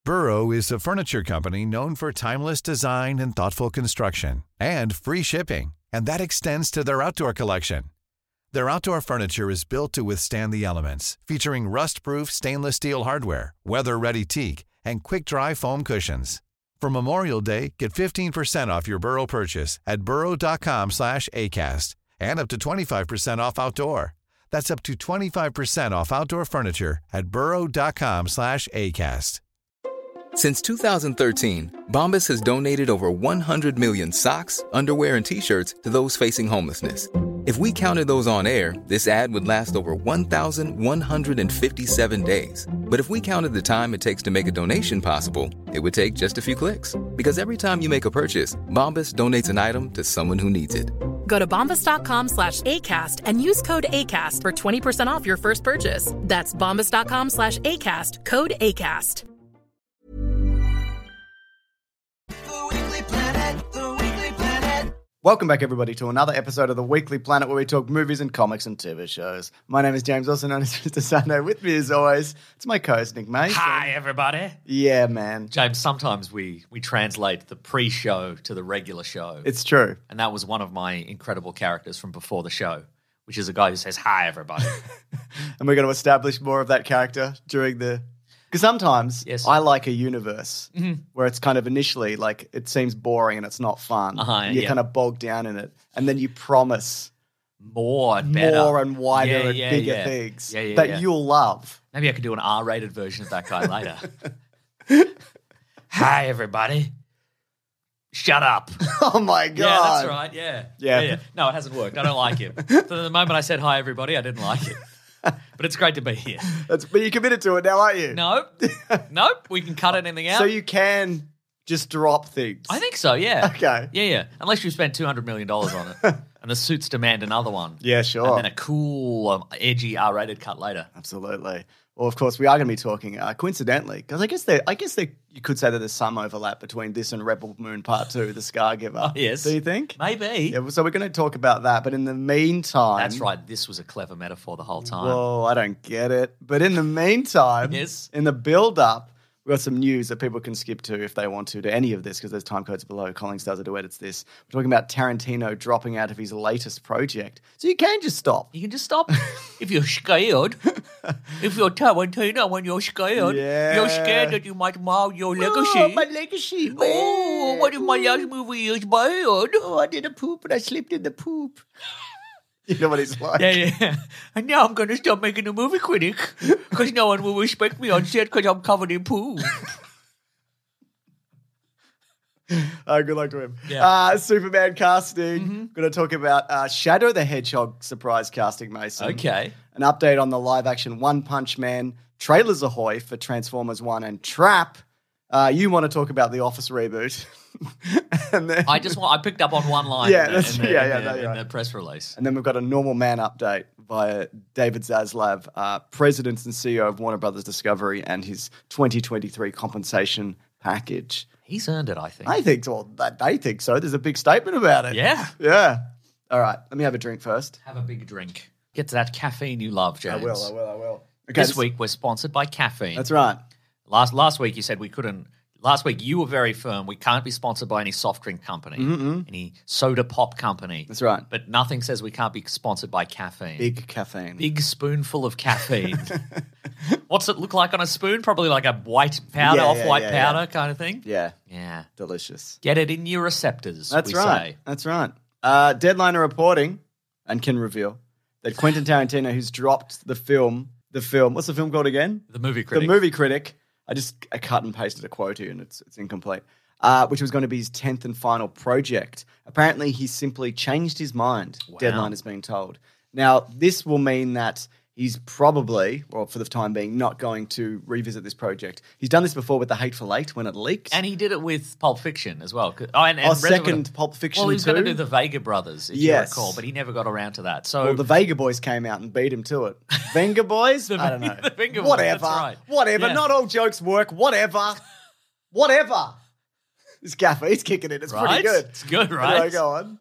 Burrow is a furniture company known for timeless design and thoughtful construction, and free shipping, and that extends to their outdoor collection. Their outdoor furniture is built to withstand the elements, featuring rust-proof stainless steel hardware, weather-ready teak, and quick-dry foam cushions. For Memorial Day, get 15% off your Burrow purchase at burrow.com/ACAST and up to 25% off outdoor. That's up to 25% off outdoor furniture at burrow.com/ACAST. Since 2013, Bombas has donated over 100 million socks, underwear, and T-shirts to those facing homelessness. If we counted those on air, this ad would last over 1,157 days. But if we counted the time it takes to make a donation possible, it would take just a few clicks. Because every time you make a purchase, Bombas donates an item to someone who needs it. Go to bombas.com/ACAST and use code ACAST for 20% off your first purchase. That's bombas.com/ACAST, code ACAST. Welcome back, everybody, to another episode of The Weekly Planet, where we talk movies and comics and TV shows. My name is James, also known as Mr. Sunday. With me, as always, it's my co-host, Nick Mason. Hi, everybody. Yeah, man. James, sometimes we translate the pre-show to the regular show. It's true. And that was one of my incredible characters from before the show, which is a guy who says, hi, everybody. And we're going to establish more of that character during the... Because sometimes I like a universe where it's kind of initially like it seems boring and it's not fun. You're kind of bogged down in it. And then you promise more and better. More and wider and bigger things that you'll love. Maybe I could do an R-rated version of that guy later. Hi, everybody. Shut up. Oh, my God. Yeah, that's right. Yeah. No, it hasn't worked. I don't like it. So the moment I said hi, everybody, I didn't like it. But it's great to be here. But you're committed to it now, aren't you? Nope. We can cut anything out. So you can just drop things. I think so, yeah. Okay. Yeah. Unless you spend $200 million on it. And the suits demand another one. Yeah, sure. And then a cool, edgy R-rated cut later. Absolutely. Well, of course, we are going to be talking, coincidentally, because I guess you could say that there's some overlap between this and Rebel Moon Part 2, The Scargiver. Oh, yes. Do you think? Maybe. Yeah, so we're going to talk about that. But in the meantime... That's right. This was a clever metaphor the whole time. Whoa, I don't get it. But in the meantime, in the build-up, we've got some news that people can skip to if they want to any of this, because there's time codes below. Colin Stars who edits this. We're talking about Tarantino dropping out of his latest project. So you can just stop. You can just stop if you're scared. If you're Tarantino, when you're scared, you're scared that you might mar your legacy. Oh, my legacy, man. Oh, what if my last movie is bad? Oh, I did a poop and I slipped in the poop. You know what it's like. Yeah. And now I'm going to stop making a movie critic because no one will respect me on set because I'm covered in poo. Good luck to him. Yeah. Superman casting. Going to talk about Shadow the Hedgehog surprise casting, Mason. Okay. An update on the live-action One Punch Man. Trailers ahoy for Transformers 1 and Trap. You want to talk about the Office reboot. And then, I picked up on one line in the press release. And then we've got a Normal Man update via David Zaslav, President and CEO of Warner Brothers Discovery, and his 2023 compensation package. He's earned it, I think. I think so. They think so. There's a big statement about it. Yeah. All right. Let me have a drink first. Have a big drink. Get to that caffeine you love, James. I will. Okay, this week we're sponsored by caffeine. That's right. Last week you said we couldn't. Last week you were very firm. We can't be sponsored by any soft drink company, any soda pop company. That's right. But nothing says we can't be sponsored by caffeine. Big caffeine. Big spoonful of caffeine. What's it look like on a spoon? Probably like a white powder, off-white powder kind of thing. Yeah. Yeah. Delicious. Get it in your receptors, That's we right. say. That's right. Deadline are reporting and can reveal that Quentin Tarantino, who's dropped the film, what's the film called again? The Movie Critic. The Movie Critic. I cut and pasted a quote here and it's incomplete. Which was going to be his 10th and final project. Apparently, he simply changed his mind, Wow. Deadline is being told. Now, this will mean that he's probably, or for the time being, not going to revisit this project. He's done this before with The Hateful Eight when it leaked. And he did it with Pulp Fiction as well. Second Pulp Fiction Well, he was 2. going to do the Vega Brothers, if you recall, but he never got around to that. So, Well, the Vega Boys came out and beat him to it. Venga Boys? I don't know. The Venga Boys, Whatever. that's right. Whatever. Yeah. Not all jokes work. Whatever. This gaffer, he's kicking it. It's Right? pretty good. It's good, Anyway, right? go on.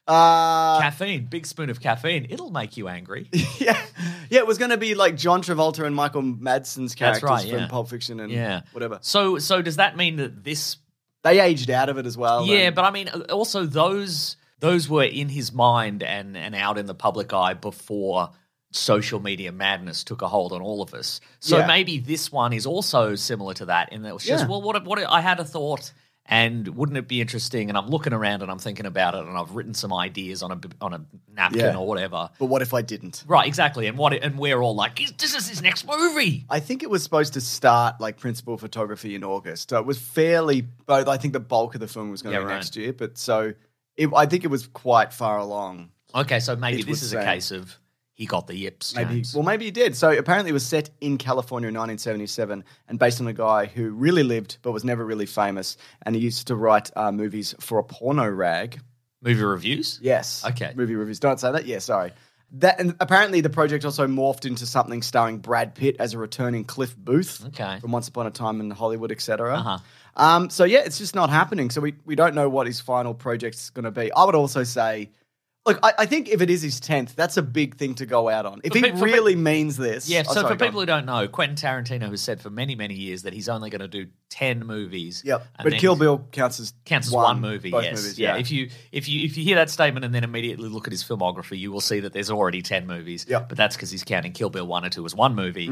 Caffeine, big spoon of caffeine. It'll make you angry. Yeah, it was going to be like John Travolta and Michael Madsen's characters from Pulp Fiction and whatever. So does that mean that this... They aged out of it as well. Yeah, but I mean, also those were in his mind and out in the public eye before social media madness took a hold on all of us. So maybe this one is also similar to that in that it was just, well, what I had a thought... And wouldn't it be interesting? And I'm looking around and I'm thinking about it, and I've written some ideas on a napkin or whatever. But what if I didn't? Right, exactly. And we're all like, this is his next movie. I think it was supposed to start like principal photography in August. So it was fairly. I think the bulk of the film was going to be next year, but I think it was quite far along. Okay, so maybe this is a case of. He got the yips, James. Maybe he did. So apparently it was set in California in 1977 and based on a guy who really lived but was never really famous, and he used to write movies for a porno rag. Movie reviews? Yes. Okay. Movie reviews. Don't say that? Yeah, sorry. And apparently the project also morphed into something starring Brad Pitt as a returning Cliff Booth from Once Upon a Time in Hollywood, etc. Uh-huh. So it's just not happening. So we don't know what his final project's going to be. I would also say... Look, I think if it is his 10th, that's a big thing to go out on. If he really means this. Yeah, so for people who don't know, Quentin Tarantino has said for many, many years that he's only going to do 10 movies. Yep. But Kill Bill counts as one movie, both yes. Movies, yeah. If you hear that statement and then immediately look at his filmography, you will see that there's already 10 movies. Yep. But that's because he's counting Kill Bill 1 or 2 as one movie.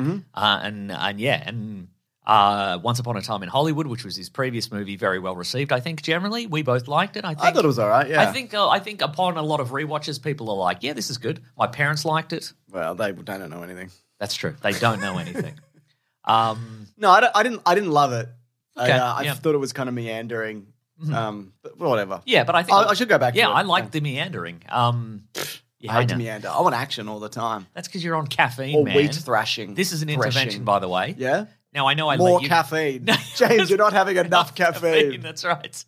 Mm-hmm. Once Upon a Time in Hollywood, which was his previous movie, very well received. I think generally we both liked it. I thought it was all right. Yeah, I think upon a lot of rewatches, people are like, "Yeah, this is good." My parents liked it. Well, they don't know anything. That's true. They don't know anything. No, I didn't love it. Okay, I thought it was kind of meandering. But whatever. Yeah, but I think I should go back. Yeah, to it. I like the meandering. I hate to meander. I want action all the time. That's because you're on caffeine, or man. wheat thrashing. This is an intervention, by the way. Yeah. Now, I know more caffeine. James, you're not having enough caffeine. That's right.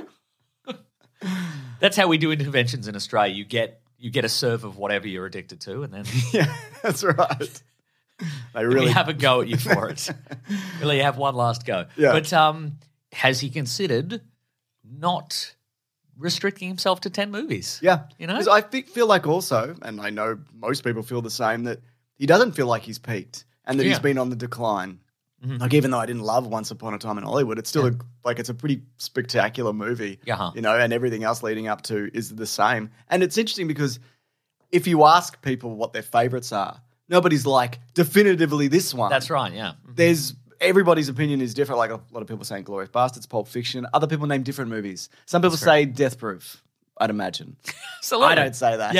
That's how we do interventions in Australia. You get a serve of whatever you're addicted to, and then yeah, that's right. They really have a go at you for it. Really have one last go. Yeah. But has he considered not restricting himself to 10 movies? Yeah. You know? Because I feel like also, and I know most people feel the same, that he doesn't feel like he's peaked and that he's been on the decline. Mm-hmm. Like, even though I didn't love Once Upon a Time in Hollywood, it's still it's a pretty spectacular movie, you know, and everything else leading up to is the same. And it's interesting because if you ask people what their favorites are, nobody's like, definitively this one. That's right, yeah. Everybody's opinion is different. Like, a lot of people saying Inglourious Basterds, Pulp Fiction. Other people name different movies. Some people say Death Proof, I'd imagine. I don't say that.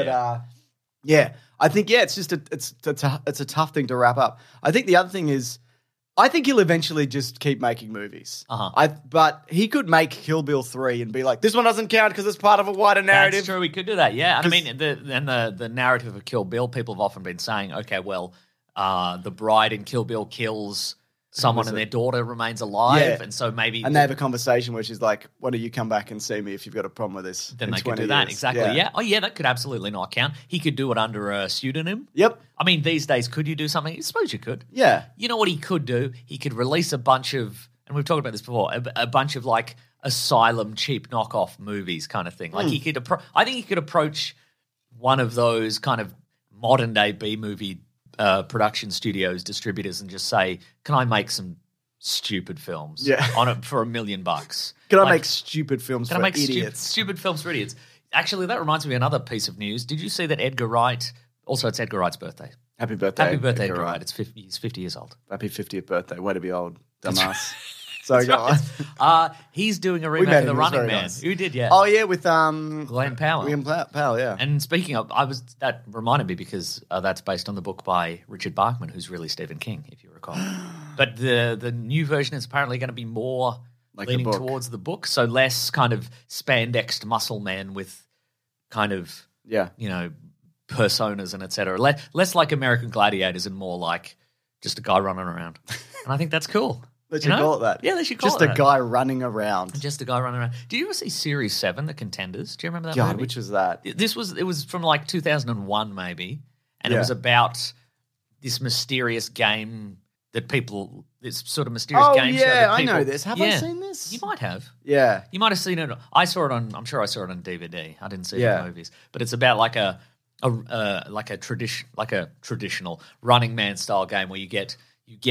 Yeah. I think, it's just it's a tough thing to wrap up. I think the other thing is, I think he'll eventually just keep making movies. But he could make Kill Bill 3 and be like, this one doesn't count because it's part of a wider narrative. That's true, we could do that, yeah. And I mean, the narrative of Kill Bill, people have often been saying, okay, well, the bride in Kill Bill kills someone and their daughter remains alive, and so maybe... And they have a conversation where she's like, why don't you come back and see me if you've got a problem with this? Then they could do that, exactly, yeah. Oh, yeah, that could absolutely not count. He could do it under a pseudonym. Yep. I mean, these days, could you do something? I suppose you could. Yeah. You know what he could do? He could release a bunch of, and we've talked about this before, a bunch of like asylum cheap knockoff movies kind of thing. Like he could, I think he could approach one of those kind of modern day B-movie production studios, distributors, and just say, can I make some stupid films on it for $1 million? Can I make stupid films for idiots? Stupid films for idiots. Actually, that reminds me of another piece of news. Did you see that Edgar Wright, also it's Edgar Wright's birthday. Happy birthday. Happy birthday, Edgar Wright. He's 50 years old. Happy 50th birthday. Way to be old, dumbass. So go on. He's doing a remake of The Running Man. Nice. Who did, yeah. Oh, yeah, with Glenn Powell. William Powell, yeah. And speaking of, that reminded me because that's based on the book by Richard Bachman, who's really Stephen King, if you recall. But the new version is apparently going to be more like leaning towards the book, so less kind of spandexed muscle men with kind of, you know, personas and et cetera. Less like American Gladiators and more like just a guy running around. And I think that's cool. They should call it that. Yeah, they should call it that. Just a guy running around. Just a guy running around. Did you ever see Series 7, The Contenders? Do you remember that movie? Which was that? It was from like 2001 maybe, and it was about this mysterious game that people, this sort of mysterious game show. Yeah, that people, I know this. Have I seen this? You might have. Yeah. You might have seen it. I'm sure I saw it on DVD. I didn't see it in movies. But it's about like a traditional Running Man style game where you get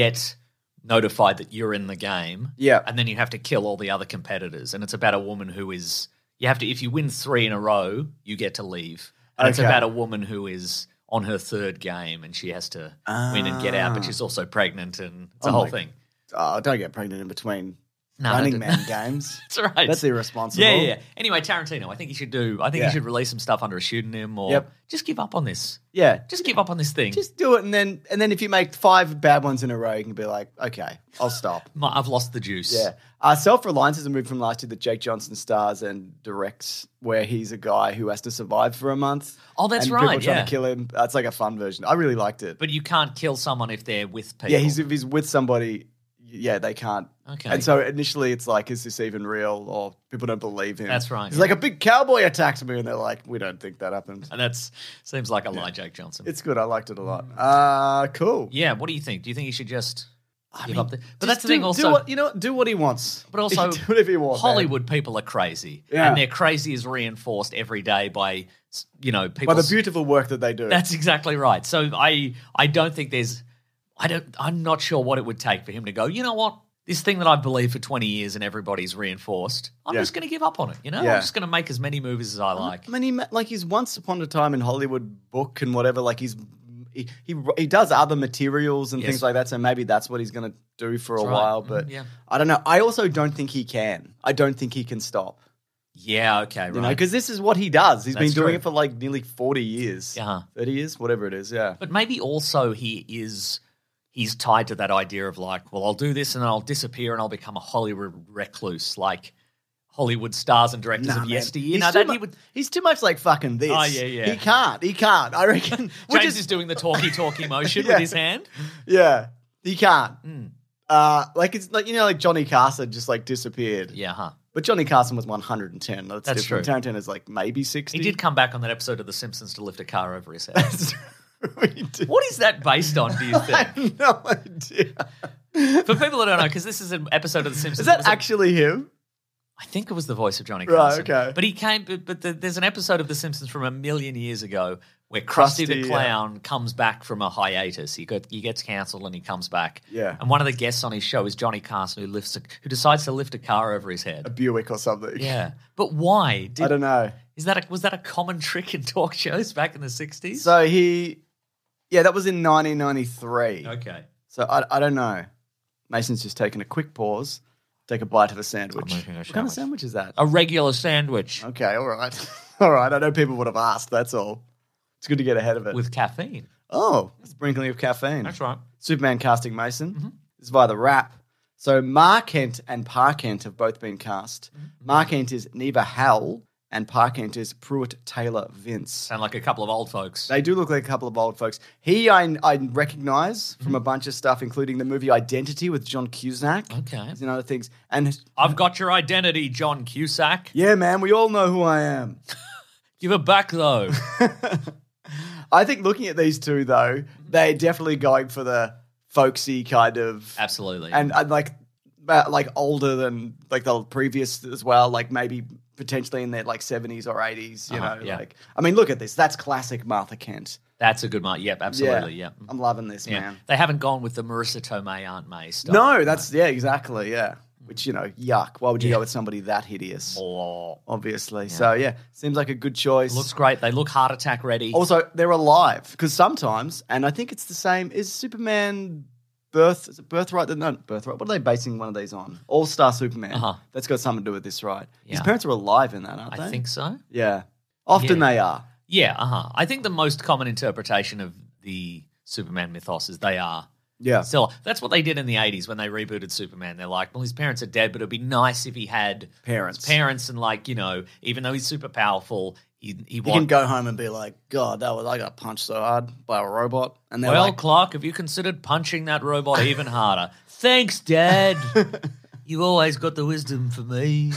notified that you're in the game. Yeah. And then you have to kill all the other competitors. And it's about a woman who is if you win 3 in a row, you get to leave. And it's about a woman who is on her 3rd game and she has to win and get out, but she's also pregnant and it's a whole thing. Oh, don't get pregnant in between Running Man games. That's right. That's irresponsible. Yeah. Anyway, Tarantino, I think he should release some stuff under a pseudonym or just give up on this. Yeah. Just give up on this thing. Just do it and then if you make 5 bad ones in a row, you can be like, okay, I'll stop. I've lost the juice. Yeah. Self-Reliance is a movie from last year that Jake Johnson stars and directs where he's a guy who has to survive for a month. Oh, that's and right, people trying to kill him. It's like a fun version. I really liked it. But you can't kill someone if they're with people. Yeah, if he's with somebody, they can't. Okay. And so initially it's like, is this even real? Or people don't believe him. That's right. He's like, a big cowboy attacks me. And they're like, we don't think that happened. And that seems like a lie, Jake Johnson. It's good. I liked it a lot. Cool. Yeah, what do you think? Do you think he should just give up? But that's the thing also. Do what he wants. But also, do whatever he wants. Hollywood people are crazy. Yeah. And their crazy is reinforced every day by, people. By the beautiful work that they do. That's exactly right. So I don't think I'm not sure what it would take for him to go, you know what? This thing that I've believed for 20 years and everybody's reinforced, I'm just going to give up on it, I'm just going to make as many movies as I like. I mean, he's Once Upon a Time in Hollywood book and whatever, like he does other materials and things like that, so maybe that's what he's going to do for a while, but I don't know. I also don't think he can. I don't think he can stop. Yeah, okay, right. Because this is what he does. He's been doing it for like nearly 40 years. 30 years, whatever it is, But maybe also he's tied to that idea of like, well, I'll do this and then I'll disappear and I'll become a Hollywood recluse, like Hollywood stars and directors of yesteryear. He's too much like fucking this. Oh, yeah. He can't. I reckon. James is doing the talky motion with his hand. Yeah, he can't. It's like, like Johnny Carson just like disappeared. Yeah, But Johnny Carson was 110. That's true. Tarantino's like maybe 60. He did come back on that episode of The Simpsons to lift a car over his head. That's true. What is that based on, do you think? I have no idea. For people that don't know, because this is an episode of The Simpsons. Is that actually him? I think it was the voice of Johnny Carson. Right, okay. But he came. But there's an episode of The Simpsons from 1,000,000 years ago where Krusty the Clown comes back from a hiatus. He gets cancelled and he comes back. Yeah. And one of the guests on his show is Johnny Carson, who decides to lift a car over his head. A Buick or something. Yeah. But why? I don't know. Was that a common trick in talk shows back in the 60s? So that was in 1993. Okay. So I don't know. Mason's just taking a quick pause, take a bite of a sandwich. I'm making a What kind of sandwich is that? A regular sandwich. Okay, all right. All right, I know people would have asked, that's all. It's good to get ahead of it. With caffeine. Oh, sprinkling of caffeine. That's right. Superman casting Mason. Mm-hmm. This is via the Wrap. So Mark Kent and Pa Kent have both been cast. Mm-hmm. Mark Kent is Neva Howell and Pa Kent is Pruitt Taylor Vince. Sound like a couple of old folks. They do look like a couple of old folks. I recognize from a bunch of stuff, including the movie Identity with John Cusack. Okay. And other things. And I've got your identity, John Cusack. Yeah, man, we all know who I am. Give it back, though. I think looking at these two, though, they're definitely going for the folksy kind of... Absolutely. And like older than like the previous as well, like maybe potentially in their like 70s or 80s, you know. Yeah. Like, I mean, look at this. That's classic Martha Kent. That's a good one. Yep, absolutely. Yeah. I'm loving this, man. They haven't gone with the Marissa Tomei, Aunt May stuff. No, that's, exactly, yeah. Which, yuck. Why would you go with somebody that hideous? Obviously. Yeah. So, seems like a good choice. Looks great. They look heart attack ready. Also, they're alive because sometimes, and I think it's the same, is Superman Birthright? No, Birthright. What are they basing one of these on? All-Star Superman. That's got something to do with this, right? Yeah. His parents are alive in that, aren't they? I think so. Yeah. Often they are. Yeah, I think the most common interpretation of the Superman mythos is they are. Yeah. Still, that's what they did in the 80s when they rebooted Superman. They're like, well, his parents are dead, but it'd be nice if he had parents and like, even though he's super powerful, he can go home and be like, God, I got punched so hard by a robot. And they're like, Clark, have you considered punching that robot even harder? Thanks, Dad. You always got the wisdom for me.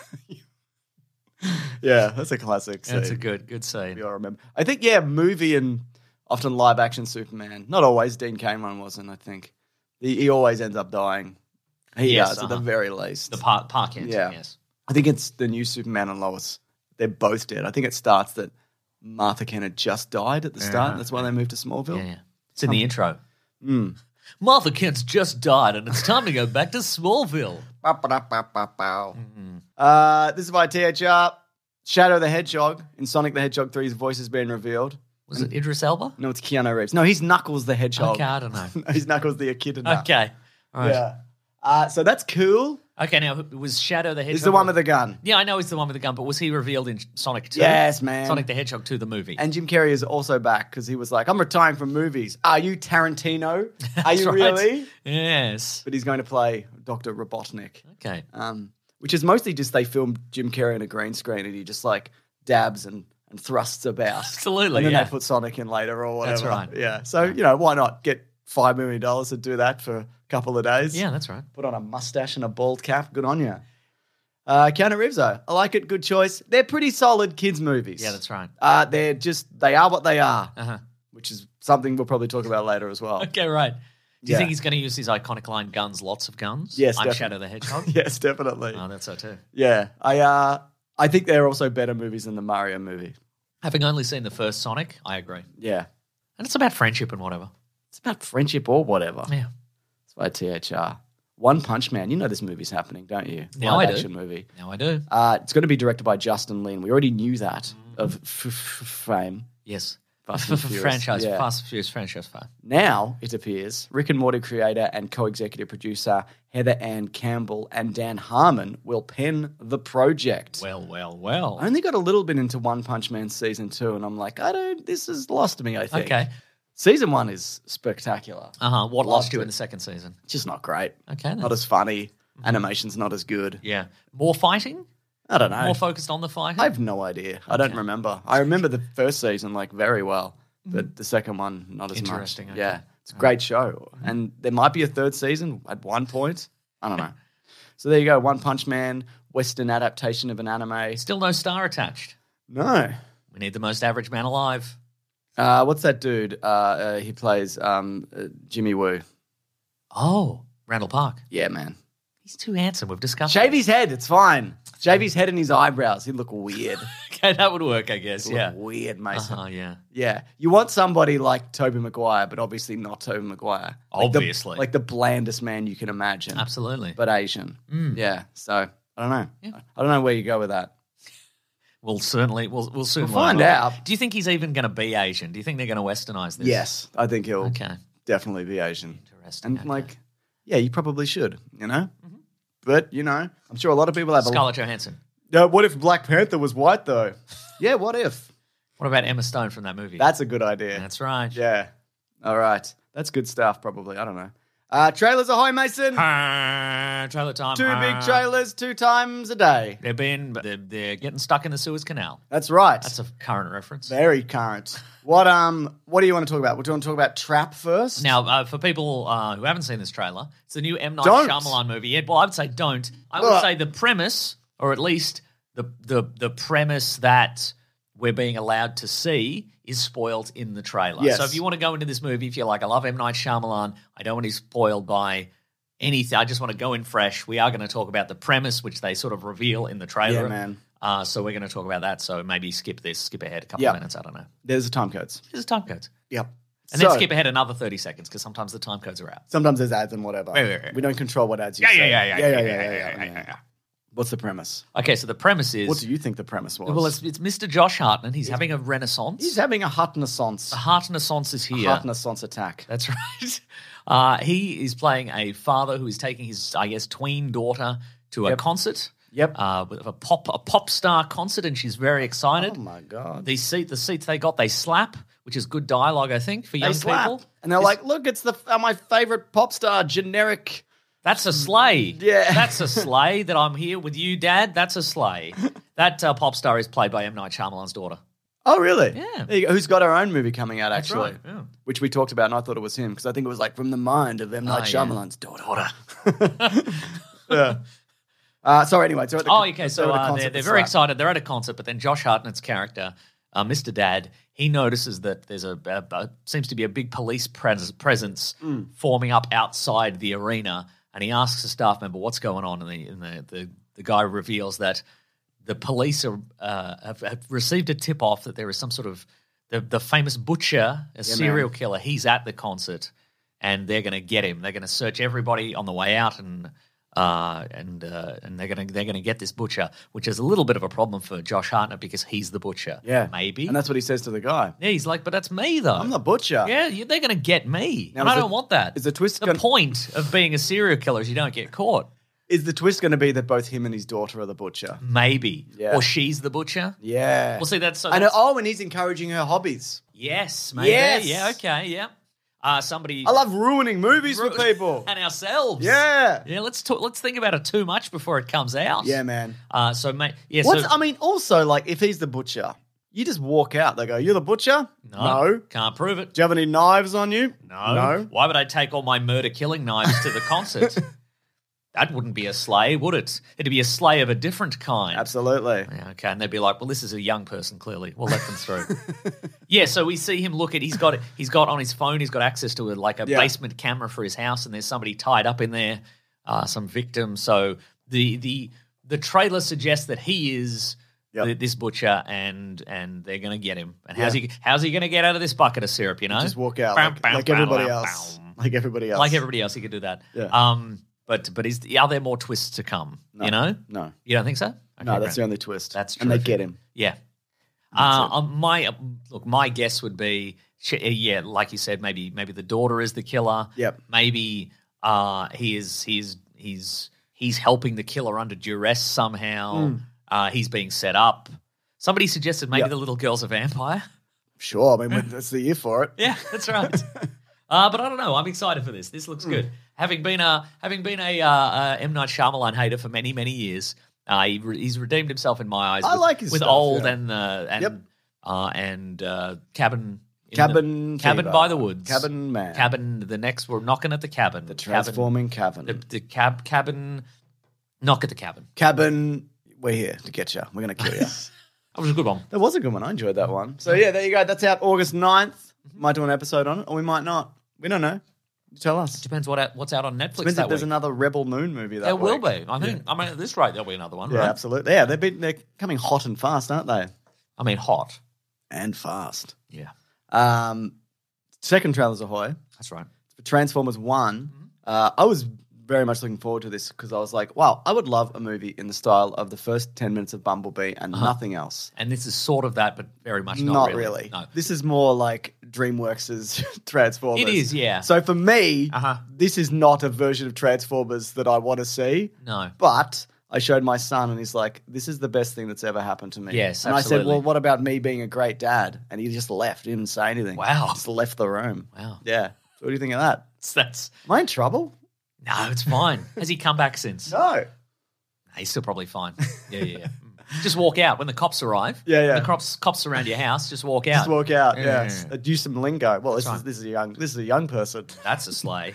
Yeah, that's a classic scene. That's a good scene. I remember. I think, movie and often live action Superman. Not always. Dean Cain one wasn't, I think. He always ends up dying. He Yes, does, at the very least. The Park Kent, Yeah. yes. I think it's the new Superman and Lois. They're both dead. I think it starts that Martha Kent had just died at the start. That's why they moved to Smallville. Yeah. It's in the intro. Martha Kent's just died, and it's time to go back to Smallville. This is by THR. Shadow the Hedgehog in Sonic the Hedgehog 3's voice has been revealed. Was it Idris Elba? No, it's Keanu Reeves. No, he's Knuckles the Hedgehog. Okay, I don't know. He's Knuckles the Echidna. Okay. All right. Yeah. So that's cool. Okay, now, was Shadow the Hedgehog... He's the one with the gun. Yeah, I know he's the one with the gun, but was he revealed in Sonic 2? Yes, man. Sonic the Hedgehog 2, the movie. And Jim Carrey is also back because he was like, I'm retiring from movies. Are you Tarantino? Are you right. really? Yes. But he's going to play Dr. Robotnik. Okay. Which is mostly just they filmed Jim Carrey in a green screen and he just like dabs and thrusts about. Absolutely, And then yeah. they put Sonic in later or whatever. That's right. Yeah. So, why not get $5 million to do that for a couple of days? Yeah, that's right. Put on a mustache and a bald cap. Good on you. Keanu Reeves, though. I like it. Good choice. They're pretty solid kids' movies. Yeah, that's right. They are what they are, Uh-huh. which is something we'll probably talk about later as well. Okay, right. Do you Yeah. think he's going to use his iconic line, guns, lots of guns? Yes, I'm definitely. Shadow the Hedgehog? Yes, definitely. Oh, that's so too. Yeah. I think they're also better movies than the Mario movie. Having only seen the first Sonic, I agree. Yeah. And it's about friendship and whatever. It's about friendship or whatever. Yeah. It's by THR. One Punch Man. You know this movie's happening, don't you? Now I do. Live-action movie. Now I do. It's going to be directed by Justin Lin. We already knew that of fame. Yes. Fast and Furious. Franchise, Yeah. Fast and Furious franchise fan. Now, it appears, Rick and Morty creator and co-executive producer Heather Ann Campbell and Dan Harmon will pen the project. Well. I only got a little bit into One Punch Man season 2, and I'm like, this has lost me, I think. Okay. Season 1 is spectacular. What Loved lost you it. in the second season? It's just not great. Okay, then. Not as funny. Animation's not as good. Yeah. More fighting? I don't know. More focused on the fighting? I have no idea. I don't remember. I remember the first season very well, but the second one not as much. Interesting, okay. Yeah, it's a great show, and there might be a third season at one point. I don't know. So there you go. One Punch Man, Western adaptation of an anime. Still no star attached. No. We need the most average man alive. What's that dude? He plays Jimmy Woo. Oh, Randall Park. Yeah, man. He's too handsome. We've discussed Shave that. his head. It's fine. Shave his head and his eyebrows. He'd look weird. Okay, that would work, I guess. Yeah. Look weird, Mason. Yeah. Yeah. You want somebody like Tobey Maguire, but obviously not Tobey Maguire. Obviously. Like the blandest man you can imagine. Absolutely. But Asian. Yeah. So, I don't know. Yeah. I don't know where you go with that. We'll soon We'll learn. find out. Do you think he's even going to be Asian? Do you think they're going to westernize this? Yes. I think he'll Okay. definitely be Asian. Interesting. And okay. yeah, you probably should, But, I'm sure a lot of people have Scarlett Johansson. What if Black Panther was white, though? Yeah, what if? What about Emma Stone from that movie? That's a good idea. That's right. Yeah. All right. That's good stuff, probably. I don't know. Trailers ahoy, Mason. Trailer time. Two big trailers 2 times a day. They're getting stuck in the Suez Canal. That's right. That's a current reference. Very current. What do you want to talk about? Do you want to talk about Trap first? Now, for people who haven't seen this trailer, it's a new M. Night Don't. Shyamalan movie. Yeah, well, I would say don't. I would say the premise, or at least the premise that we're being allowed to see, is spoiled in the trailer. Yes. So if you want to go into this movie, if you're like, I love M. Night Shyamalan, I don't want to be spoiled by anything, I just want to go in fresh, we are going to talk about the premise, which they sort of reveal in the trailer. Yeah, man. So we're going to talk about that. So maybe skip ahead a couple of minutes. I don't know. There's the time codes. There's time codes. Yep. And then skip ahead another 30 seconds because sometimes the time codes are out. Sometimes there's ads and whatever. Right. We don't control what ads you see. Yeah. What's the premise? Okay, so the premise is... What do you think the premise was? Well, it's Mr. Josh Hartnett. He's having a renaissance. He's having a Hartnessance. The Hartnessance is here. Hartnessance attack. That's right. He is playing a father who is taking his, I guess, tween daughter to a concert. Yep. With a pop star concert, and she's very excited. Oh, my God. The seats they got, they slap, which is good dialogue, I think, for young people. And they're like, look, it's my favorite pop star, generic... That's a sleigh. Yeah. That's a sleigh that I'm here with you, Dad. That's a sleigh. That pop star is played by M. Night Shyamalan's daughter. Oh, really? Yeah. There you go. Who's got her own movie coming out, That's actually. right, yeah. Which we talked about, and I thought it was him, because I think it was like from the mind of M. Night Shyamalan's daughter. Sorry, anyway. So Okay. So they're very excited. They're at a concert, but then Josh Hartnett's character, Mr. Dad, he notices that there's seems to be a big police presence forming up outside the arena, and he asks a staff member what's going on, and the guy reveals that the police have received a tip-off that there is some sort of the famous butcher, serial killer. He's at the concert, and they're going to get him. They're going to search everybody on the way out, and they're going to get this butcher, which is a little bit of a problem for Josh Hartnett because he's the butcher. Yeah, maybe, and that's what he says to the guy. Yeah, he's like, but that's me though. I'm the butcher. Yeah, they're going to get me, and I don't want that. Is the twist? The point of being a serial killer is you don't get caught. Is the twist going to be that both him and his daughter are the butcher? Maybe. Yeah. Or she's the butcher? Yeah. Well, see, that's... and he's encouraging her hobbies. Yes, maybe. Yes. Yeah, okay, yeah. Somebody... I love ruining movies for people. And ourselves. Yeah. Yeah, let's think about it too much before it comes out. Yeah, man. Also, if he's the butcher, you just walk out. They go, you're the butcher? No. Can't prove it. Do you have any knives on you? No. Why would I take all my murder-killing knives to the concert? That wouldn't be a sleigh, would it? It'd be a sleigh of a different kind. Absolutely. Yeah, okay, and they'd be like, well, this is a young person, clearly. We'll let them through. Yeah, so we see him look at, he's got on his phone, he's got access to a basement camera for his house, and there's somebody tied up in there, some victim. So the trailer suggests that he is this butcher, and they're going to get him. And how's he going to get out of this bucket of syrup, you know? Just walk out like everybody else. Like everybody else. Like everybody else, he could do that. Yeah. But are there more twists to come? No. You know? No. You don't think so? Okay, no, that's the only twist. That's true. And they get him. Yeah. My guess would be, like you said, maybe the daughter is the killer. Yep. Maybe he's helping the killer under duress somehow. He's being set up. Somebody suggested maybe the little girl's a vampire. Sure. I mean, that's the year for it. Yeah, that's right. But I don't know. I'm excited for this. This looks good. Having been a M. Night Shyamalan hater for many, many years, he's redeemed himself in my eyes. I like his with stuff, Old yeah. and Cabin by the Woods. Cabin Man. Cabin. The next, we're knocking at the cabin. The transforming cabin. The cabin. Knock at the cabin. Cabin. We're here to get you. We're going to kill you. That was a good one. That was a good one. I enjoyed that one. So yeah, there you go. That's out August 9th. Might do an episode on it, or we might not. We don't know. You tell us. Depends what's out on Netflix. Depends if there's another Rebel Moon movie that week. There will be. I mean, at this rate, there'll be another one. Yeah, right? absolutely. Yeah, they're coming hot and fast, aren't they? I mean, hot and fast. Yeah. Second Trailers Ahoy. That's right. For Transformers 1. I was very much looking forward to this because I was like, wow, I would love a movie in the style of the first 10 minutes of Bumblebee and nothing else. And this is sort of that, but very much not really. No. This is more like DreamWorks' Transformers. It is, yeah. So for me, this is not a version of Transformers that I want to see. No. But I showed my son and he's like, this is the best thing that's ever happened to me. Yes, and absolutely. I said, well, what about me being a great dad? And he just left. He didn't say anything. Wow. Just left the room. Wow. Yeah. So what do you think of that? Am I in trouble? No, it's fine. Has he come back since? No. He's still probably fine. Yeah. Just walk out when the cops arrive. Yeah. When the cops around your house, just walk out. Just walk out. Yeah. Use some lingo. Well, this is a young person. That's a sleigh.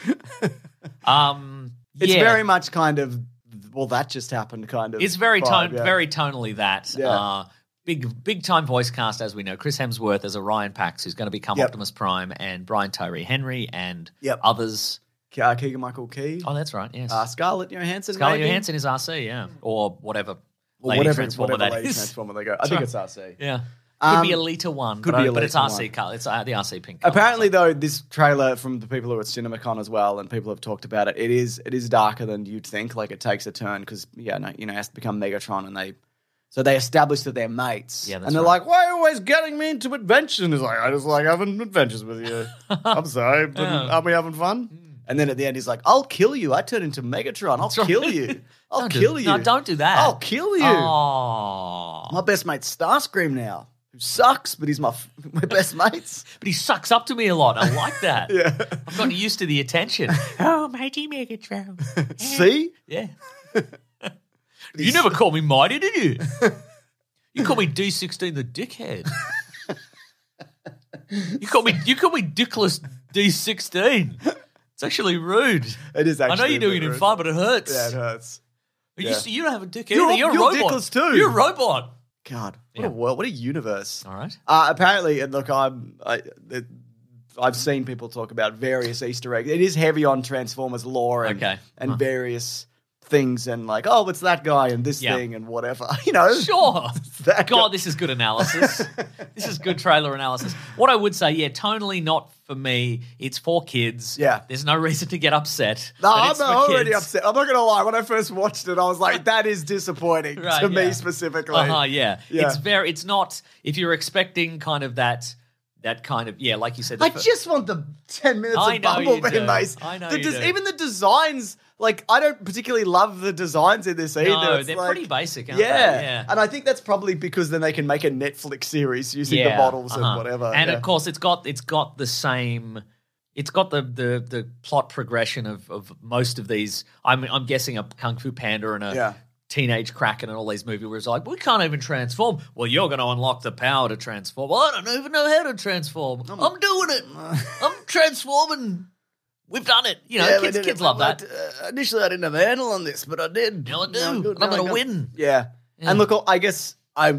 It's very much kind of, well, that just happened kind of. It's very very tonally that. Yeah. Big time voice cast, as we know. Chris Hemsworth as Orion Pax, who's going to become Optimus Prime, and Brian Tyree Henry and others. Keegan-Michael Key. Oh, that's right, yes. Scarlett Johansson, Johansson is RC, yeah. Or whatever Transformer that is. Transformer they go. I think it's RC. Yeah. Could be Alita 1, but it's RC color. It's the RC pink color. Apparently, though, this trailer from the people who are at CinemaCon as well, and people have talked about it, it is darker than you'd think. Like, it takes a turn because, it has to become Megatron, and they establish that they're mates. Yeah, that's and they're like, why are you always getting me into adventures? And he's like, I just like having adventures with you. I'm sorry, but aren't we having fun? And then at the end, he's like, I'll kill you. I turn into Megatron. I'll kill you. I'll kill you. No, don't do that. I'll kill you. Oh. My best mate's Starscream now, who sucks, but he's my best mates. But he sucks up to me a lot. I like that. Yeah. I've gotten used to the attention. Oh, matey Megatron. See? Yeah. You never called me mighty, did you? You called me D16 the dickhead. You called me Dickless D16. It's actually rude. It is actually. I know you're doing it in fun, but it hurts. Yeah, it hurts. You don't have a dick You're either. You're a robot. Dickless too. You're a robot. God, what a world, what a universe. All right. Apparently, and look, I've seen people talk about various Easter eggs. It is heavy on Transformers lore and various things and like, oh, it's that guy and this thing and whatever. You know? Sure. God, guy. This is good analysis. This is good trailer analysis. What I would say, tonally not for me. It's for kids. Yeah. There's no reason to get upset. No, I'm already upset. I'm not going to lie. When I first watched it, I was like, that is disappointing to me specifically. Yeah. It's not, if you're expecting kind of that kind of, like you said. I just want the 10 minutes of Bumblebee, Mace. I know you do. Even the designs, like, I don't particularly love the designs in this either. No, they're pretty basic, aren't they? Yeah. And I think that's probably because then they can make a Netflix series using the models and whatever. And of course, it's got the same... It's got the plot progression of most of these. I'm guessing a Kung Fu Panda and a Teenage Kraken and all these movies where it's like, we can't even transform. Well, you're going to unlock the power to transform. Well, I don't even know how to transform. I'm doing it. I'm transforming. We've done it. You know, kids love that. Initially, I didn't have a handle on this, but I did. Now I do. I'm going to win. Yeah. And look, I guess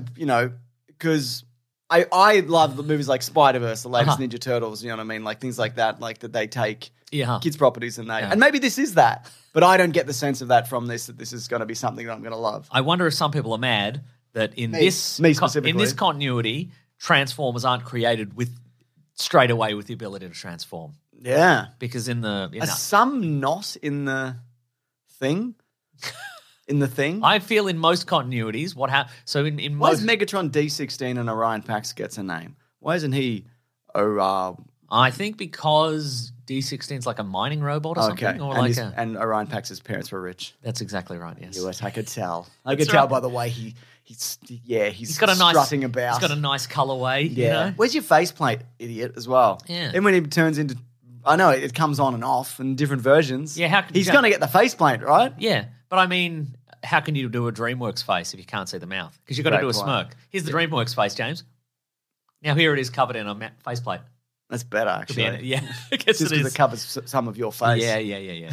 because I love the movies like Spider-Verse, the latest Ninja Turtles, you know what I mean? Like things like that, like that they take kids' properties and and maybe this is that. But I don't get the sense of that from this, that this is going to be something that I'm going to love. I wonder if some people are mad that in this continuity, Transformers aren't created with straight away with the ability to transform. Yeah. Because are some not in the thing? In the thing? I feel in most continuities, what happens... So in Why most... is Megatron D16 and Orion Pax gets a name? Why isn't he... I think because D16 is like a mining robot or something. Or and Orion Pax's parents were rich. That's exactly right, yes. Yes, I could tell. I could tell by the way he's got a strutting about. He's got a nice colorway. Yeah. You know? Where's your faceplate, idiot, as well? Yeah. And when he turns into... I know it comes on and off in different versions. Yeah, he's going to get the faceplate, right? Yeah, but I mean, how can you do a DreamWorks face if you can't see the mouth? Because you've got to do a smirk. Here's the DreamWorks face, James. Now here it is covered in a faceplate. That's better, actually. I guess just because it covers some of your face. Yeah.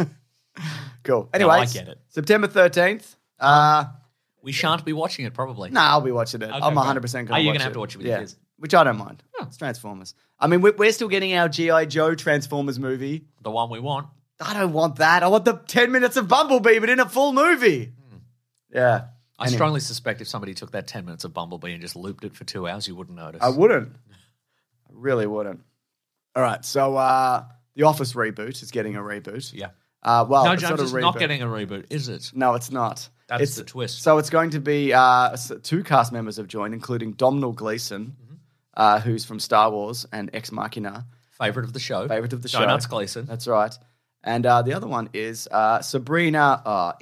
Cool. Anyways, no, I get it. September 13th. We shan't be watching it, probably. No, I'll be watching it. Okay, I'm 100% going to watch it. Are you going to have to watch it with your kids? Which I don't mind. It's Transformers. I mean, we're still getting our G.I. Joe Transformers movie. The one we want. I don't want that. I want the 10 minutes of Bumblebee, but in a full movie. Yeah. I strongly suspect if somebody took that 10 minutes of Bumblebee and just looped it for 2 hours, you wouldn't notice. I wouldn't. I really wouldn't. All right, so The Office reboot is getting a reboot. Yeah. No, James, it's not getting a reboot, is it? No, it's not. That's the twist. So it's going to be 2 cast members have joined, including Domhnall Gleeson, who's from Star Wars and Ex Machina. Favourite of the show. Donuts Gleeson. That's right. And the other one is Sabrina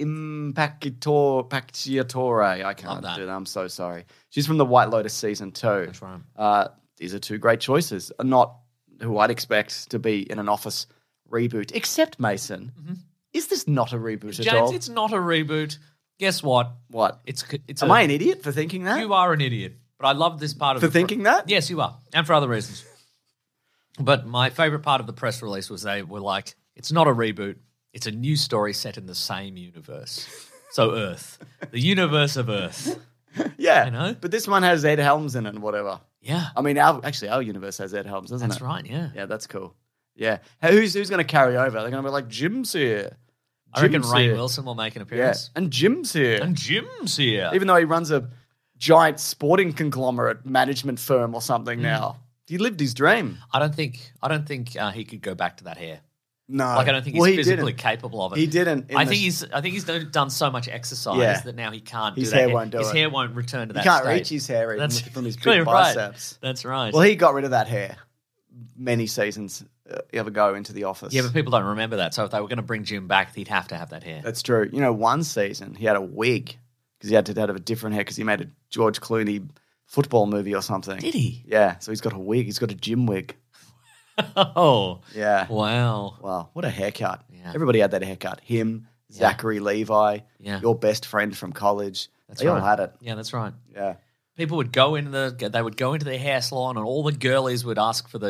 Impacciatore. I can't do that. I'm so sorry. She's from the White Lotus season 2. That's right. These are 2 great choices. Not who I'd expect to be in an Office reboot. Except, Mason, is this not a reboot at all? James, it's not a reboot. Guess what? What? It's Am I an idiot for thinking that? You are an idiot. But I love this part of For thinking that? Yes, you are. And for other reasons. But my favourite part of the press release was they were like, it's not a reboot. It's a new story set in the same universe. So Earth. The universe of Earth. Yeah. You know? But this one has Ed Helms in it and whatever. Yeah. I mean, our universe has Ed Helms, doesn't it? That's right, yeah. Yeah, that's cool. Yeah. Hey, who's going to carry over? They're going to be like, Jim's here. I reckon Rainn Wilson will make an appearance. Yeah. And Jim's here. Even though he runs a giant sporting conglomerate management firm or something now. He lived his dream. I don't think he could go back to that hair. No, I don't think he's physically capable of it. He didn't. I think he's done so much exercise that now he can't do that. His hair won't do it. His hair won't return to that state. He can't state. reach his hair even from his big biceps. That's right. Well, he got rid of that hair many seasons ago into The Office. Yeah, but people don't remember that. So if they were going to bring Jim back, he'd have to have that hair. That's true. You know, one season he had a wig because he had to have a different hair because he made a George Clooney football movie or something. Did he? Yeah, so he's got a wig. He's got a Jim wig. Oh. Yeah. Wow. Wow, what a haircut. Yeah. Everybody had that haircut. Him, Zachary Levi, your best friend from college. They all had it. Yeah, that's right. Yeah. People would go into their hair salon and all the girlies would ask for the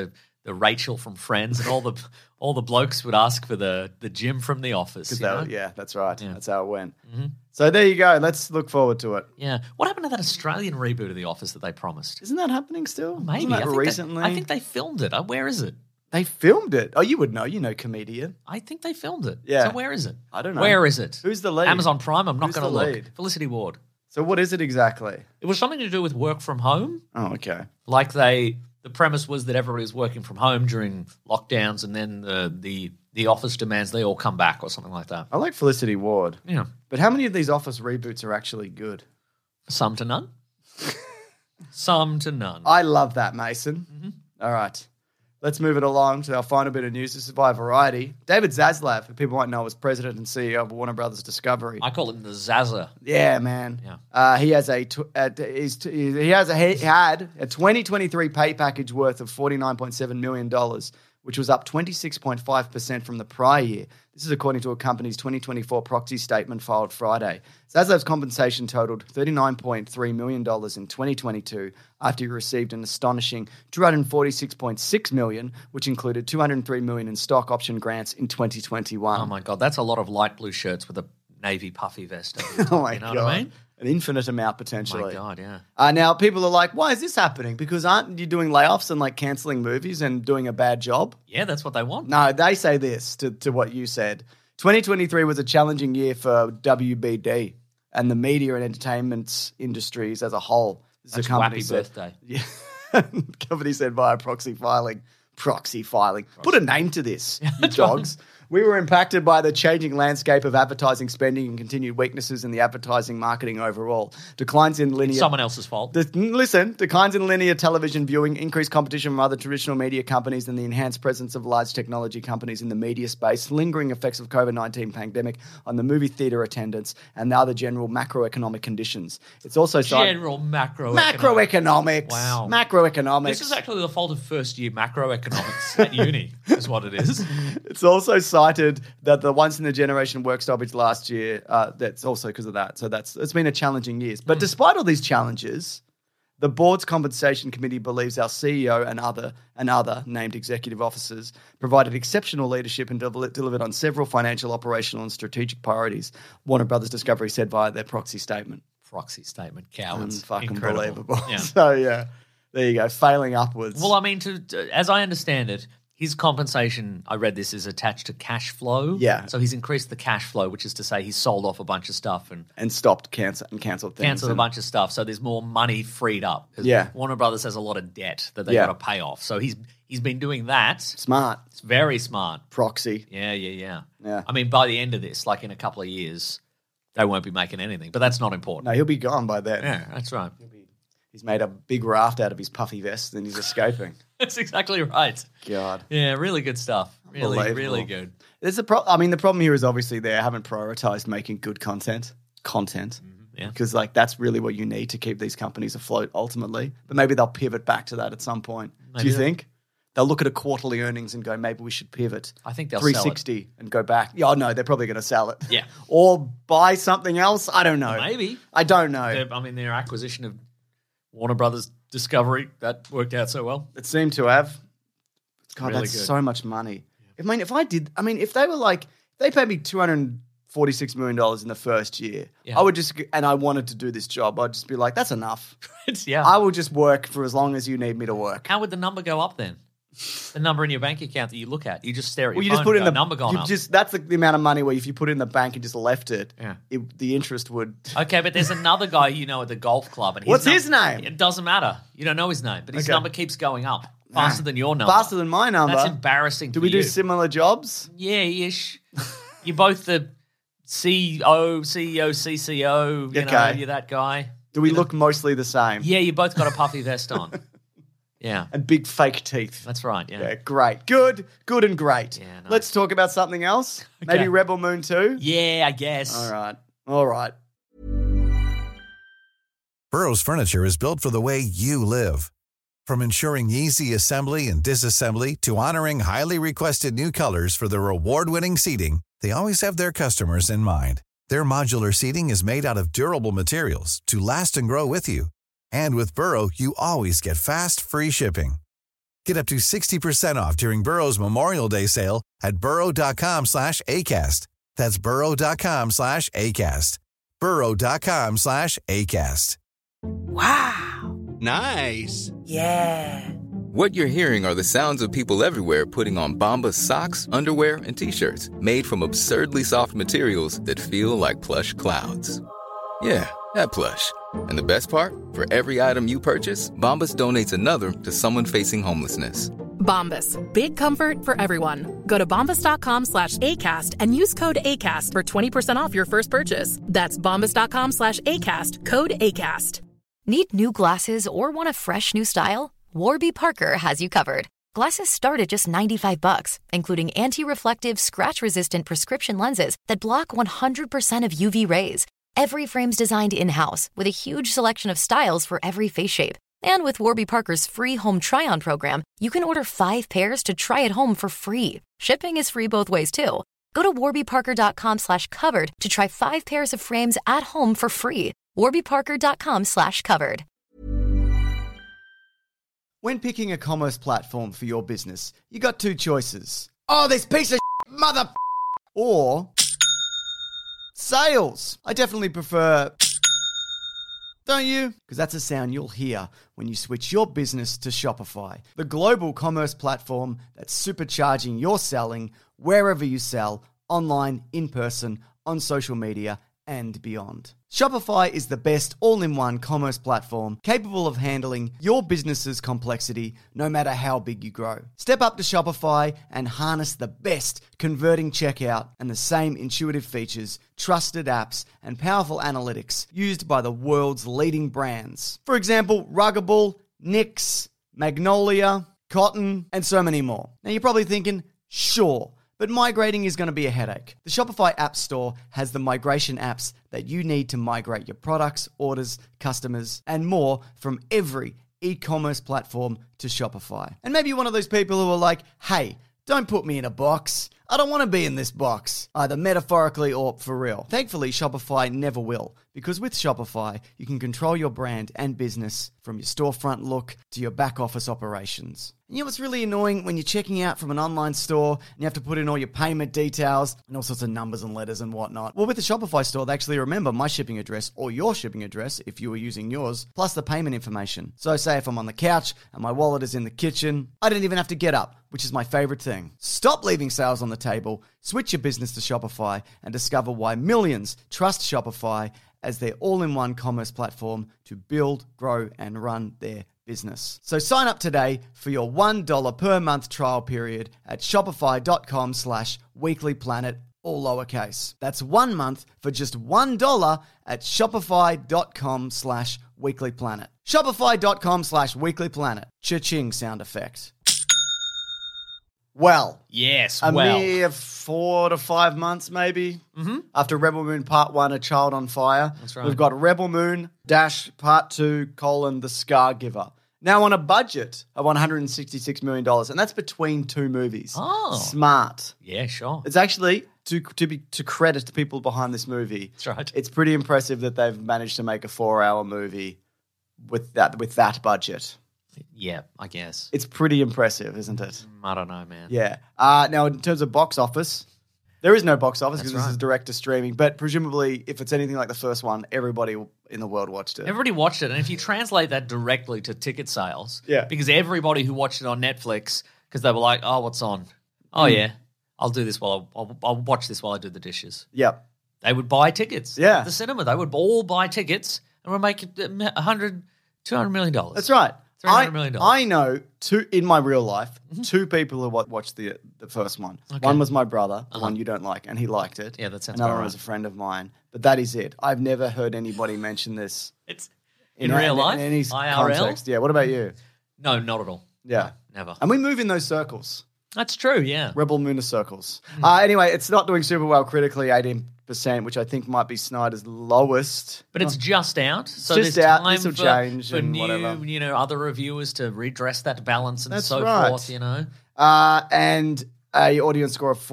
Rachel from Friends, and all the blokes would ask for the Jim from The Office. Yeah, that's right. Yeah. That's how it went. Mm-hmm. So there you go. Let's look forward to it. Yeah. What happened to that Australian reboot of The Office that they promised? Isn't that happening still? Maybe. Isn't that recently? I think they filmed it. Where is it? They filmed it. Oh, you would know. You know Comedian. I think they filmed it. Yeah. So where is it? I don't know. Where is it? Who's the lead? Amazon Prime? I'm not going to look. Lead? Felicity Ward. So what is it exactly? It was something to do with work from home. Oh, okay. Like the premise was that everybody was working from home during lockdowns, and then the office demands they all come back or something like that. I like Felicity Ward. Yeah. But how many of these Office reboots are actually good? Some to none. Some to none. I love that, Mason. Mm-hmm. All right. Let's move it along to our final bit of news. This is by Variety. David Zaslav, who people might know as president and CEO of Warner Brothers Discovery. I call him the Zaza. Yeah, man. Yeah. He had a 2023 pay package worth of $49.7 million, which was up 26.5% from the prior year. This is according to a company's 2024 proxy statement filed Friday. Zaslav's compensation totaled $39.3 million in 2022 after he received an astonishing $246.6 million, which included $203 million in stock option grants in 2021. Oh, my God. That's a lot of light blue shirts with a navy puffy vest. Oh, my God. What I mean? An infinite amount, potentially. Oh, my God, yeah. Now, people are like, why is this happening? Because aren't you doing layoffs and, like, cancelling movies and doing a bad job? Yeah, that's what they want. No, they say this to what you said. 2023 was a challenging year for WBD and the media and entertainment industries as a whole. This that's is a company Wappy birthday. Yeah. Company said via proxy filing. Put a name to this, you dogs. We were impacted by the changing landscape of advertising spending and continued weaknesses in the advertising marketing overall. Declines in linear... Someone else's fault. Declines in linear television viewing, increased competition from other traditional media companies, and the enhanced presence of large technology companies in the media space, lingering effects of COVID-19 pandemic on the movie theatre attendance, and the other general macroeconomic conditions. It's also... General macroeconomics. Macroeconomics. Wow. Macroeconomics. This is actually the fault of first-year macroeconomics at uni, is what it is. It's also cited that the once-in-a-generation work stoppage last year, that's also because of that. So it's been a challenging year. But despite all these challenges, the board's compensation committee believes our CEO and other named executive officers provided exceptional leadership and delivered on several financial, operational, and strategic priorities, Warner Brothers Discovery said via their proxy statement. Proxy statement, cowards. Fucking Incredible. believable. Yeah. So, yeah, there you go, failing upwards. Well, I mean, as I understand it, his compensation, I read this, is attached to cash flow. Yeah. So he's increased the cash flow, which is to say he's sold off a bunch of stuff and stopped cancelled things. Cancelled a bunch of stuff. So there's more money freed up. Yeah. Warner Brothers has a lot of debt that they've got to pay off. So he's been doing that. Smart. It's very smart. Proxy. Yeah. Yeah. I mean, by the end of this, like in a couple of years, they won't be making anything. But that's not important. No, he'll be gone by then. Yeah, that's right. He's made a big raft out of his puffy vest and he's escaping. That's exactly right. God. Yeah, really good stuff. Really good. There's the problem here is obviously they haven't prioritized making good content. Yeah. Because like that's really what you need to keep these companies afloat ultimately. But maybe they'll pivot back to that at some point. Do you think? They'll look at a quarterly earnings and go, maybe we should pivot. I think they'll 360 sell it. And go back. Yeah, no, they're probably going to sell it. Yeah. Or buy something else. I don't know. Maybe. I don't know. Their acquisition of Warner Brothers Discovery, that worked out so well. It seemed to have. God, really that's good. so much money. Yeah. If they were like, they paid me $246 million in the first year, Yeah. I would just, and I wanted to do this job, I'd just be like, that's enough. Yeah. I will just work for as long as you need me to work. How would the number go up then? The number in your bank account that you look at. You just stare at your Well, you phone just put and in go, number gone up. That's the amount of money where if you put it in the bank and just left it, Yeah. The interest would. Okay, but there's another guy you know at the golf club. And What's his name? It doesn't matter. You don't know his name, but his Okay. number keeps going up faster than your number. Faster than my number. That's embarrassing. Do for we do you. similar jobs? Yeah, ish. You're both the CEO, CCO. You know, Okay. you're that guy. Do we look mostly the same? Yeah, you both got a puffy vest on. Yeah, And big fake teeth. that's right. Yeah. Yeah, great. Good and great. Yeah, nice. Let's talk about something else. Okay. Maybe Rebel Moon 2? Yeah, I guess. All right. Burrow's furniture is built for the way you live. From ensuring easy assembly and disassembly to honoring highly requested new colors for their award-winning seating, they always have their customers in mind. Their modular seating is made out of durable materials to last and grow with you. And with Burrow, you always get fast, free shipping. Get up to 60% off during Burrow's Memorial Day sale at burrow.com/ACAST. That's burrow.com/ACAST. burrow.com/ACAST. Wow. Nice. Yeah. What you're hearing are the sounds of people everywhere putting on Bombas socks, underwear, and T-shirts made from absurdly soft materials that feel like plush clouds. Yeah, that plush. And the best part? For every item you purchase, Bombas donates another to someone facing homelessness. Bombas. Big comfort for everyone. Go to bombas.com/ACAST and use code ACAST for 20% off your first purchase. That's bombas.com/ACAST. Code ACAST. Need new glasses or want a fresh new style? Warby Parker has you covered. Glasses start at just $95, including anti-reflective, scratch-resistant prescription lenses that block 100% of UV rays. Every frame's designed in-house with a huge selection of styles for every face shape. And with Warby Parker's free home try-on program, you can order 5 pairs to try at home for free. Shipping is free both ways, too. Go to warbyparker.com/covered to try 5 pairs of frames at home for free. warbyparker.com/covered. When picking a commerce platform for your business, you got 2 choices. Oh, this piece of mother... Or... sales. I definitely prefer... Don't you? Because that's a sound you'll hear when you switch your business to Shopify, the global commerce platform that's supercharging your selling wherever you sell, online, in person, on social media, and beyond. Shopify is the best all-in-one commerce platform capable of handling your business's complexity no matter how big you grow. Step up to Shopify and harness the best converting checkout and the same intuitive features, trusted apps, and powerful analytics used by the world's leading brands. For example, Ruggable, Nix, Magnolia, Cotton, and so many more. Now you're probably thinking, sure, but migrating is going to be a headache. The Shopify App Store has the migration apps that you need to migrate your products, orders, customers, and more from every e-commerce platform to Shopify. And maybe you're one of those people who are like, hey, don't put me in a box. I don't want to be in this box, either metaphorically or for real. Thankfully, Shopify never will, because with Shopify, you can control your brand and business from your storefront look to your back office operations. And you know what's really annoying when you're checking out from an online store and you have to put in all your payment details and all sorts of numbers and letters and whatnot? Well, with the Shopify store, they actually remember my shipping address or your shipping address if you were using yours, plus the payment information. So say if I'm on the couch and my wallet is in the kitchen, I don't even have to get up, which is my favorite thing. Stop leaving sales on the table, switch your business to Shopify, and discover why millions trust Shopify as their all-in-one commerce platform to build, grow, and run their business. So sign up today for your $1 per month trial period at shopify.com/weeklyplanet, all lowercase. That's 1 month for just $1 at shopify.com/weeklyplanet. Shopify.com/weeklyplanet. Cha-ching sound effect. Well, yes, a mere 4 to 5 months maybe after Rebel Moon Part 1, A Child on Fire. That's right. We've got Rebel Moon - Part 2, The Scar Giver. Now on a budget of $166 million, and that's between 2 movies. Oh. Smart. Yeah, sure. It's actually, to credit to people behind this movie, That's right. it's pretty impressive that they've managed to make a 4-hour movie with that budget. Yeah, I guess. It's pretty impressive, isn't it? I don't know, man. Yeah. Now, in terms of box office, there is no box office because That's this is direct to streaming. But presumably, if it's anything like the first one, everybody in the world watched it. Everybody watched it. And if you translate that directly to ticket sales, Yeah. because everybody who watched it on Netflix, because they were like, oh, what's on? Oh, yeah, I'll do this while I'll watch this while I do the dishes. Yep. They would buy tickets. Yeah. At the cinema. They would all buy tickets and we'll make it $200 million. That's right. $300 million. I know in my real life, 2 people who watched the first one. Okay. One was my brother, the one you don't like, and he liked it. Yeah, that sounds Another about one right. was a friend of mine. But that is it. I've never heard anybody mention this. It's in real life? In any IRL? context. Yeah, what about you? No, not at all. Yeah. Never. And we move in those circles. That's true, yeah. Rebel Moon circles. Anyway, it's not doing super well critically, 18%, which I think might be Snyder's lowest. But it's just out, so just there's out. time This will for change and new, whatever. other reviewers to redress that balance and That's so right. forth, And a audience score of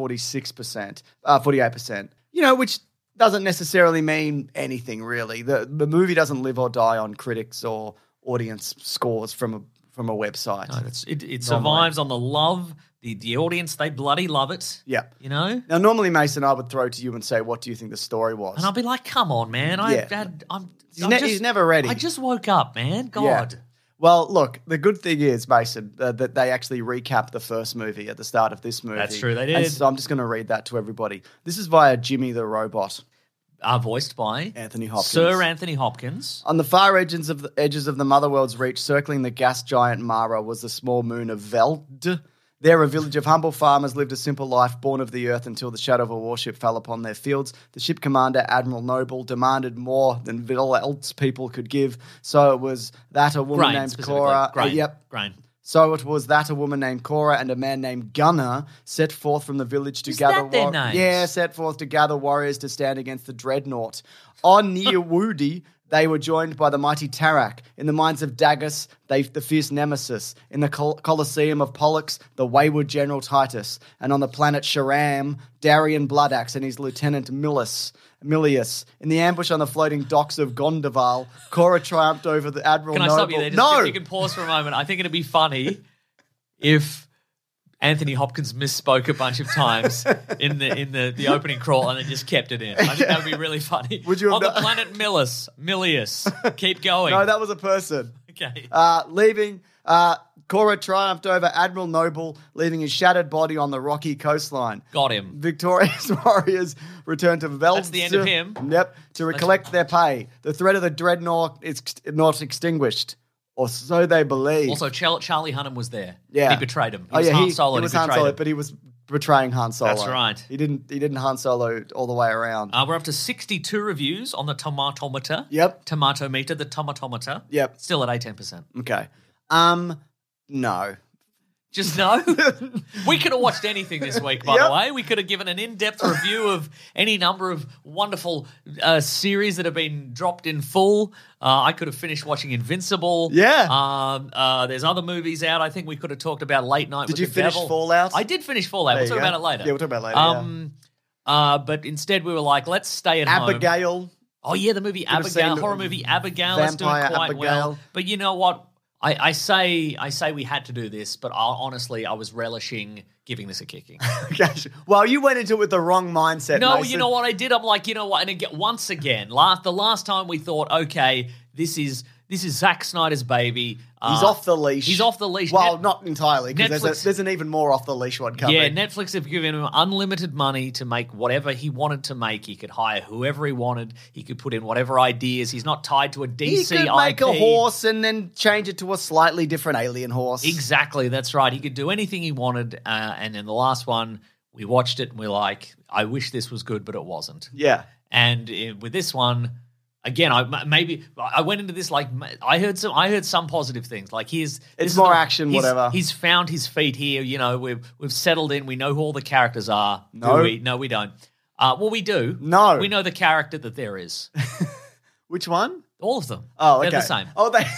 48%, which doesn't necessarily mean anything really. The movie doesn't live or die on critics or audience scores from from a website. No, it survives on the love. The audience, they bloody love it. Yeah. You know? Now, normally, Mason, I would throw to you and say, what do you think the story was? And I'll be like, come on, man. He's never ready. I just woke up, man. God. Yeah. Well, look, the good thing is, Mason, that they actually recap the first movie at the start of this movie. That's true, they did. And so I'm just going to read that to everybody. This is via Jimmy the Robot. Voiced by Anthony Hopkins. Sir Anthony Hopkins. On the far edges of the Motherworld's reach, circling the gas giant Mara, was the small moon of Veld. There, a village of humble farmers lived a simple life, born of the earth until the shadow of a warship fell upon their fields. The ship commander, Admiral Noble, demanded more than else people could give. So it was that a woman named Cora. Grain. So it was that a woman named Cora and a man named Gunnar set forth from the village to gather. Is that their names? Yeah, set forth to gather warriors to stand against the dreadnought. On near Woody, they were joined by the mighty Tarak. In the mines of Dagus, the fierce Nemesis. In the Colosseum of Pollux, the wayward General Titus. And on the planet Sharam, Darian Bloodaxe and his lieutenant Milius. In the ambush on the floating docks of Gondoval, Cora triumphed over the Admiral Noble. Can I stop you there? No! You can pause for a moment. I think it'd be funny if Anthony Hopkins misspoke a bunch of times in the opening crawl and then just kept it in. I think that would be really funny. Would you have on the planet Milius. Keep going. No, that was a person. Okay. Cora triumphed over Admiral Noble, leaving his shattered body on the rocky coastline. Got him. Victorious warriors returned to Veld. That's the end of him. Yep, to recollect their pay. The threat of the dreadnought is not extinguished, or so they believe. Also, Charlie Hunnam was there. Yeah. He betrayed him. He was Han Solo. He was Han Solo, but he was betraying Han Solo. That's right. He didn't Han Solo all the way around. We're up to 62 reviews on the Tomatometer. Yep. Tomatometer, the Tomatometer. Yep. Still at 10%. Okay. No. Just no? We could have watched anything this week, by the way. We could have given an in-depth review of any number of wonderful series that have been dropped in full. I could have finished watching Invincible. Yeah. There's other movies out I think we could have talked about Late Night with the Devil. Did you finish Fallout? I did finish Fallout. We'll talk about it later. Yeah, we'll talk about it later. But instead we were like, let's stay at home. Abigail. Oh, yeah, the movie Abigail, horror movie Abigail is doing quite well. But you know what? I say we had to do this, but honestly, I was relishing giving this a kicking. Well, you went into it with the wrong mindset, No, Mason. you know what I did? I'm like, you know what? And again, once again, the last time we thought, okay, this is Zack Snyder's baby. He's off the leash. He's off the leash. Well, not entirely, because there's an even more off the leash one coming. Yeah, Netflix have given him unlimited money to make whatever he wanted to make. He could hire whoever he wanted. He could put in whatever ideas. He's not tied to a DC IP. He could make a horse and then change it to a slightly different alien horse. Exactly, that's right. He could do anything he wanted. And in the last one, we watched it and we're like, I wish this was good, but it wasn't. Yeah. And with this one, again, I went into this like I heard some positive things. Like it's more action, whatever. He's found his feet here. You know, we've settled in. We know who all the characters are. No, we don't. Well, we do. No, we know the character that there is. Which one? All of them. Oh, okay. They're the same. Oh, they.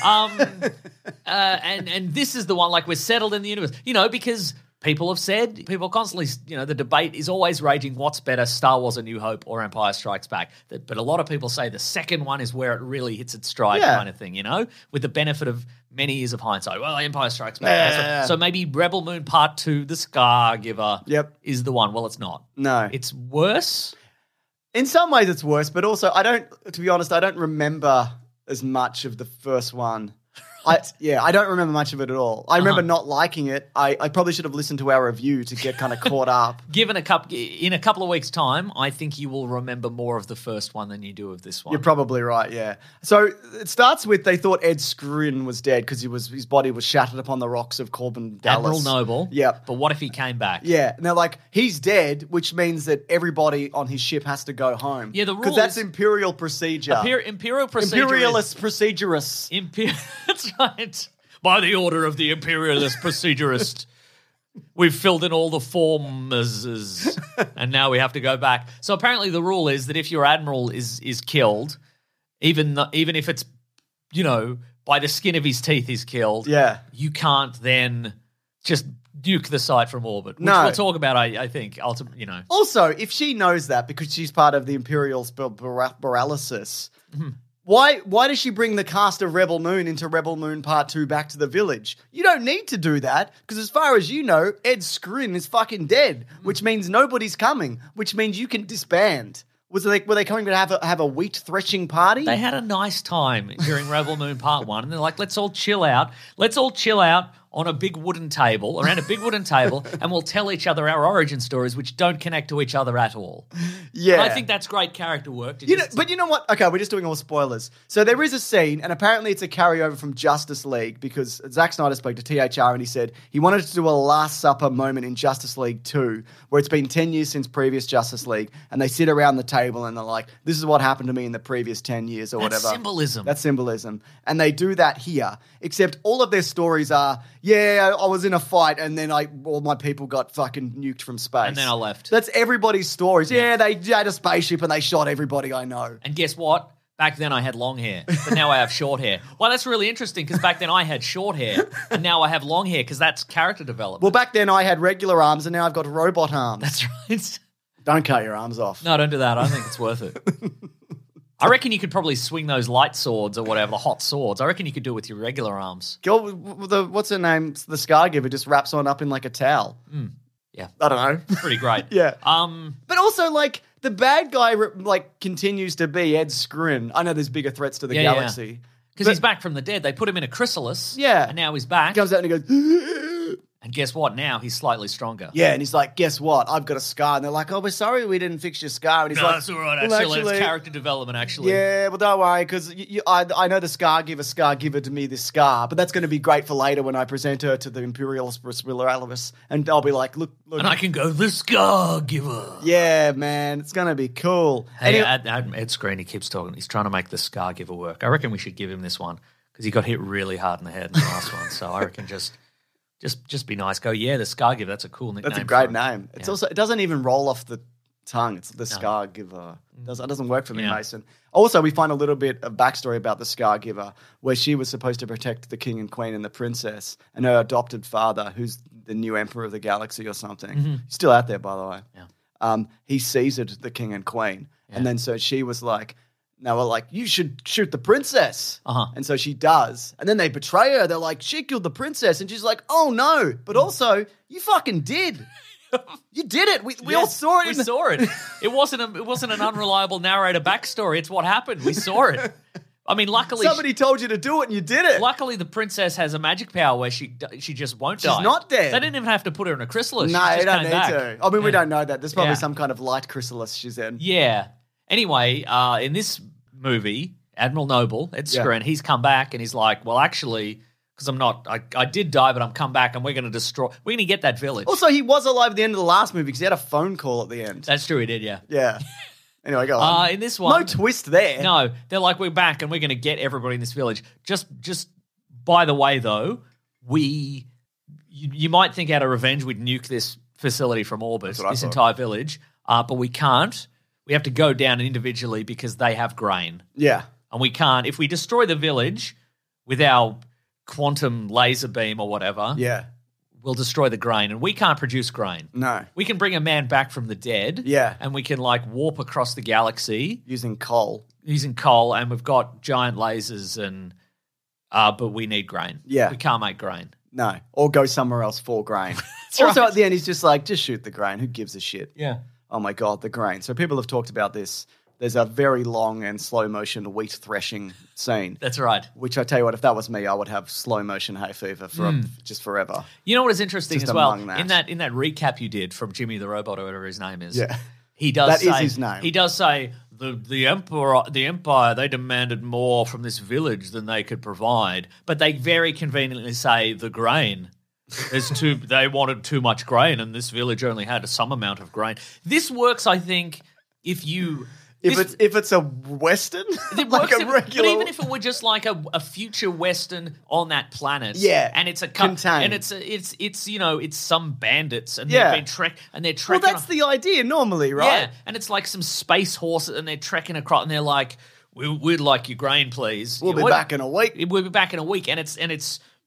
And this is the one. Like we're settled in the universe. You know, because people have said, people constantly, you know, the debate is always raging, what's better, Star Wars A New Hope or Empire Strikes Back? But a lot of people say the second one is where it really hits its stride kind of thing, you know, with the benefit of many years of hindsight. Well, Empire Strikes Back. Yeah. So maybe Rebel Moon Part 2, The Scar Giver is the one. Well, it's not. No. It's worse. In some ways it's worse, but also to be honest, I don't remember as much of the first one. I don't remember much of it at all. I remember not liking it. I probably should have listened to our review to get kind of caught up. In a couple of weeks' time, I think you will remember more of the first one than you do of this one. You're probably right, yeah. So it starts with they thought Ed Skrein was dead because his body was shattered upon the rocks of Corbin Dallas. Admiral Noble. Yeah. But what if he came back? Yeah. And they're like, he's dead, which means that everybody on his ship has to go home. Yeah, the rule because that's imperial procedure. Imperial procedure. Imperialist procedurist. That's right. By the order of the imperialist procedurist, we've filled in all the forms, and now we have to go back. So apparently the rule is that if your admiral is killed, even if it's, you know, by the skin of his teeth he's killed, you can't then just duke the site from orbit, which we'll talk about, I think, ultimately, you know. Also, if she knows that because she's part of the imperial paralysis, Why does she bring the cast of Rebel Moon into Rebel Moon Part 2 back to the village? You don't need to do that, because as far as you know, Ed Skrein is fucking dead, which means nobody's coming, which means you can disband. Were they coming to have a wheat threshing party? They had a nice time during Rebel Moon Part 1, and they're like, let's all chill out. Let's all chill out on a big wooden table, around a big wooden table, and we'll tell each other our origin stories, which don't connect to each other at all. Yeah. And I think that's great character work. But you know what? Okay, we're just doing all spoilers. So there is a scene, and apparently it's a carryover from Justice League, because Zack Snyder spoke to THR and he said he wanted to do a Last Supper moment in Justice League 2, where it's been 10 years since previous Justice League, and they sit around the table and they're like, this is what happened to me in the previous 10 years or whatever. That's symbolism. And they do that here, except all of their stories are, I was in a fight and then all my people got fucking nuked from space. And then I left. That's everybody's stories. Yeah, they had a spaceship and they shot everybody I know. And guess what? Back then I had long hair, but now I have short hair. Well, that's really interesting, because back then I had short hair and now I have long hair, because that's character development. Well, back then I had regular arms and now I've got robot arms. That's right. Don't cut your arms off. No, don't do that. I don't think it's worth it. I reckon you could probably swing those light swords or whatever, the hot swords. I reckon you could do it with your regular arms. Girl, what's her name? The Scargiver just wraps on up in like a towel. Yeah. I don't know. Pretty great. Yeah. But also, like, the bad guy, continues to be Ed Skrein. I know there's bigger threats to the galaxy. Because he's back from the dead. They put him in a chrysalis. Yeah. And now he's back. He comes out and he goes... And guess what? Now he's slightly stronger. Yeah, and he's like, guess what? I've got a scar. And they're like, oh, we're sorry we didn't fix your scar. And he's No, like, that's all right. well, Actually, it's character development, actually. Yeah, well, don't worry, because I know the scar giver to me this scar, but that's going to be great for later when I present her to the Imperialist Alvis, and I'll be like, look. And I can go, the scar giver. Yeah, man, it's going to be cool. Hey, Ed Skrein, he keeps talking. He's trying to make the scar giver work. I reckon we should give him this one, because he got hit really hard in the head in the last one. So I reckon just be nice. Go, the Scargiver. That's a cool nickname. That's a great name. It's also, it doesn't even roll off the tongue. It's the Scargiver. It doesn't work for me, Mason. Also, we find a little bit of backstory about the Scargiver, where she was supposed to protect the king and queen and the princess, and her adopted father, who's the new emperor of the galaxy or something. He's still out there, by the way. Yeah. He seized the king and queen, and then so she was like, now we're like, you should shoot the princess. And so she does. And then they betray her. They're like, she killed the princess. And she's like, oh no. But also, you fucking did. You did it. We all saw it. We saw it. It wasn't an unreliable narrator backstory. It's what happened. We saw it. I mean, luckily... Somebody told you to do it and you did it. Luckily, the princess has a magic power where she just won't die. She's not dead. They didn't even have to put her in a chrysalis. No, she they just don't came need back. to. I mean, we don't know that. There's probably some kind of light chrysalis she's in. Yeah. Anyway, in this movie, Admiral Noble, Ed Skrein, he's come back and he's like, well, actually, because I did die, but I'm come back and we're going to get that village. Also, he was alive at the end of the last movie because he had a phone call at the end. That's true, he did, yeah. Yeah. Anyway, go on. In this one... No twist there. No, they're like, we're back and we're going to get everybody in this village. Just by the way, though, you might think out of revenge we'd nuke this facility from orbit, this entire village, but we can't. We have to go down individually because they have grain. Yeah. And we can't. If we destroy the village with our quantum laser beam or whatever, we'll destroy the grain. And we can't produce grain. No. We can bring a man back from the dead. Yeah. And we can warp across the galaxy. Using coal. And we've got giant lasers but we need grain. Yeah. We can't make grain. No. Or go somewhere else for grain. Also, at the end, he's just like, just shoot the grain. Who gives a shit? Yeah. Oh my God, the grain. So people have talked about this. There's a very long and slow motion wheat threshing scene. That's right. Which I tell you what, if that was me, I would have slow motion hay fever for just forever. You know what is interesting just as well? that. In that recap you did from Jimmy the Robot or whatever his name is. Yeah. He does That say, is his name. He does say the Empire, they demanded more from this village than they could provide. But they very conveniently say the grain. They wanted too much grain, and this village only had some amount of grain. This works, I think, if it's a Western, it like works a regular. But even if it were just like a future Western on that planet, and it's contained, and it's some bandits, and they've been they're trekking. Well, that's the idea normally, right? Yeah, and it's like some space horses, and they're trekking across, and they're like, "We'd like your grain, please. We'll be back in a week. We'll be back in a week," and it's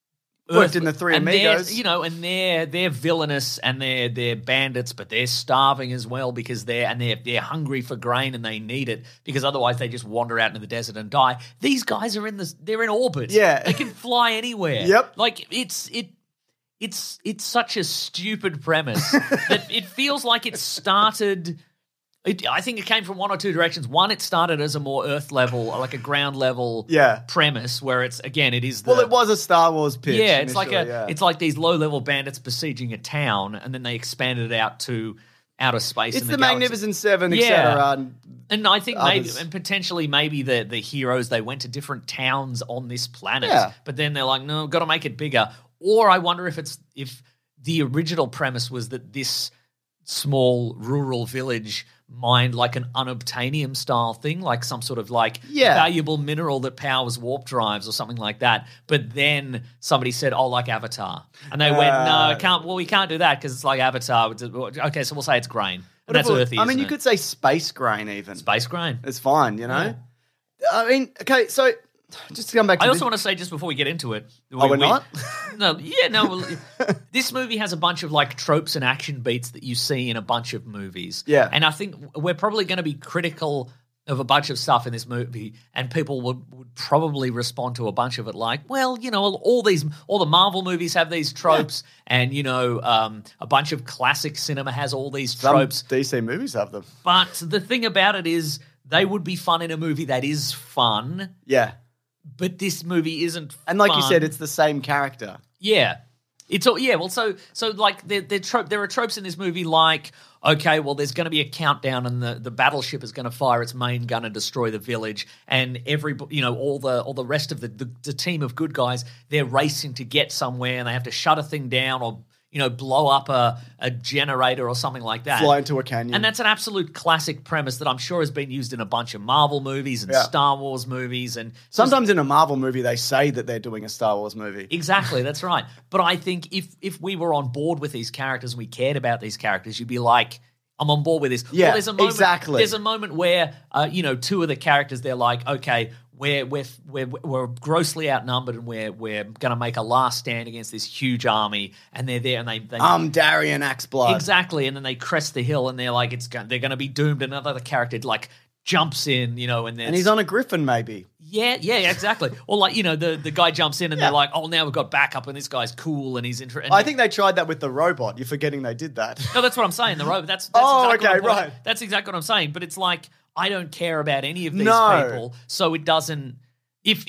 Worked in the Three Amigos. They're villainous and they're bandits, but they're starving as well because they're hungry for grain and they need it because otherwise they just wander out into the desert and die. These guys are they're in orbit. Yeah. They can fly anywhere. Yep. Like it's such a stupid premise that it feels like it started. I think it came from one or two directions. One, it started as a more Earth level, like a ground level premise, where it is. It was a Star Wars pitch. Yeah, it's like these low level bandits besieging a town, and then they expanded it out to outer space. It's in the galaxy. Magnificent Seven, etc. And I think maybe the heroes, they went to different towns on this planet, but then they're like, no, got to make it bigger. Or I wonder if the original premise was that this small rural village mined like an unobtainium style thing, like some sort of valuable mineral that powers warp drives or something like that. But then somebody said, like Avatar. And they went, no, we can't do that because it's like Avatar. Okay, so we'll say it's grain. And that's earthy, you could say space grain even. Space grain. It's fine, Yeah. I mean, okay, so just to come back to I also want to say, just before we get into it... we're not? This movie has a bunch of tropes and action beats that you see in a bunch of movies. Yeah. And I think we're probably going to be critical of a bunch of stuff in this movie, and people would probably respond to a bunch of it like, well, all the Marvel movies have these tropes, and, a bunch of classic cinema has all these tropes. Some DC movies have them. But the thing about it is they would be fun in a movie that is fun. Yeah. But this movie isn't fun. And like you said, it's the same character. Yeah. It's all, yeah, well, so there are tropes in this movie like, okay, well, there's going to be a countdown and the battleship is going to fire its main gun and destroy the village, and all the rest of the team of good guys, they're racing to get somewhere and they have to shut a thing down or blow up a generator or something like that. Fly into a canyon. And that's an absolute classic premise that I'm sure has been used in a bunch of Marvel movies and Star Wars movies. And sometimes in a Marvel movie, they say that they're doing a Star Wars movie. Exactly, that's right. But I think if we were on board with these characters and we cared about these characters, you'd be like, I'm on board with this. Yeah, well, exactly. There's a moment where, two of the characters, they're like, okay, we're grossly outnumbered and we're going to make a last stand against this huge army, and they're there and they Darian Axeblood. Exactly, and then they crest the hill and they're like they're going to be doomed. Another character jumps in, and he's on a griffin maybe. Yeah, exactly. Or the guy jumps in and they're like, oh, now we've got backup and this guy's cool and he's interested. I think they tried that with the robot. You're forgetting they did that. No, that's what I'm saying. The robot. That's okay, right. That's exactly what I'm saying. But it's like, I don't care about any of these people, so it doesn't. If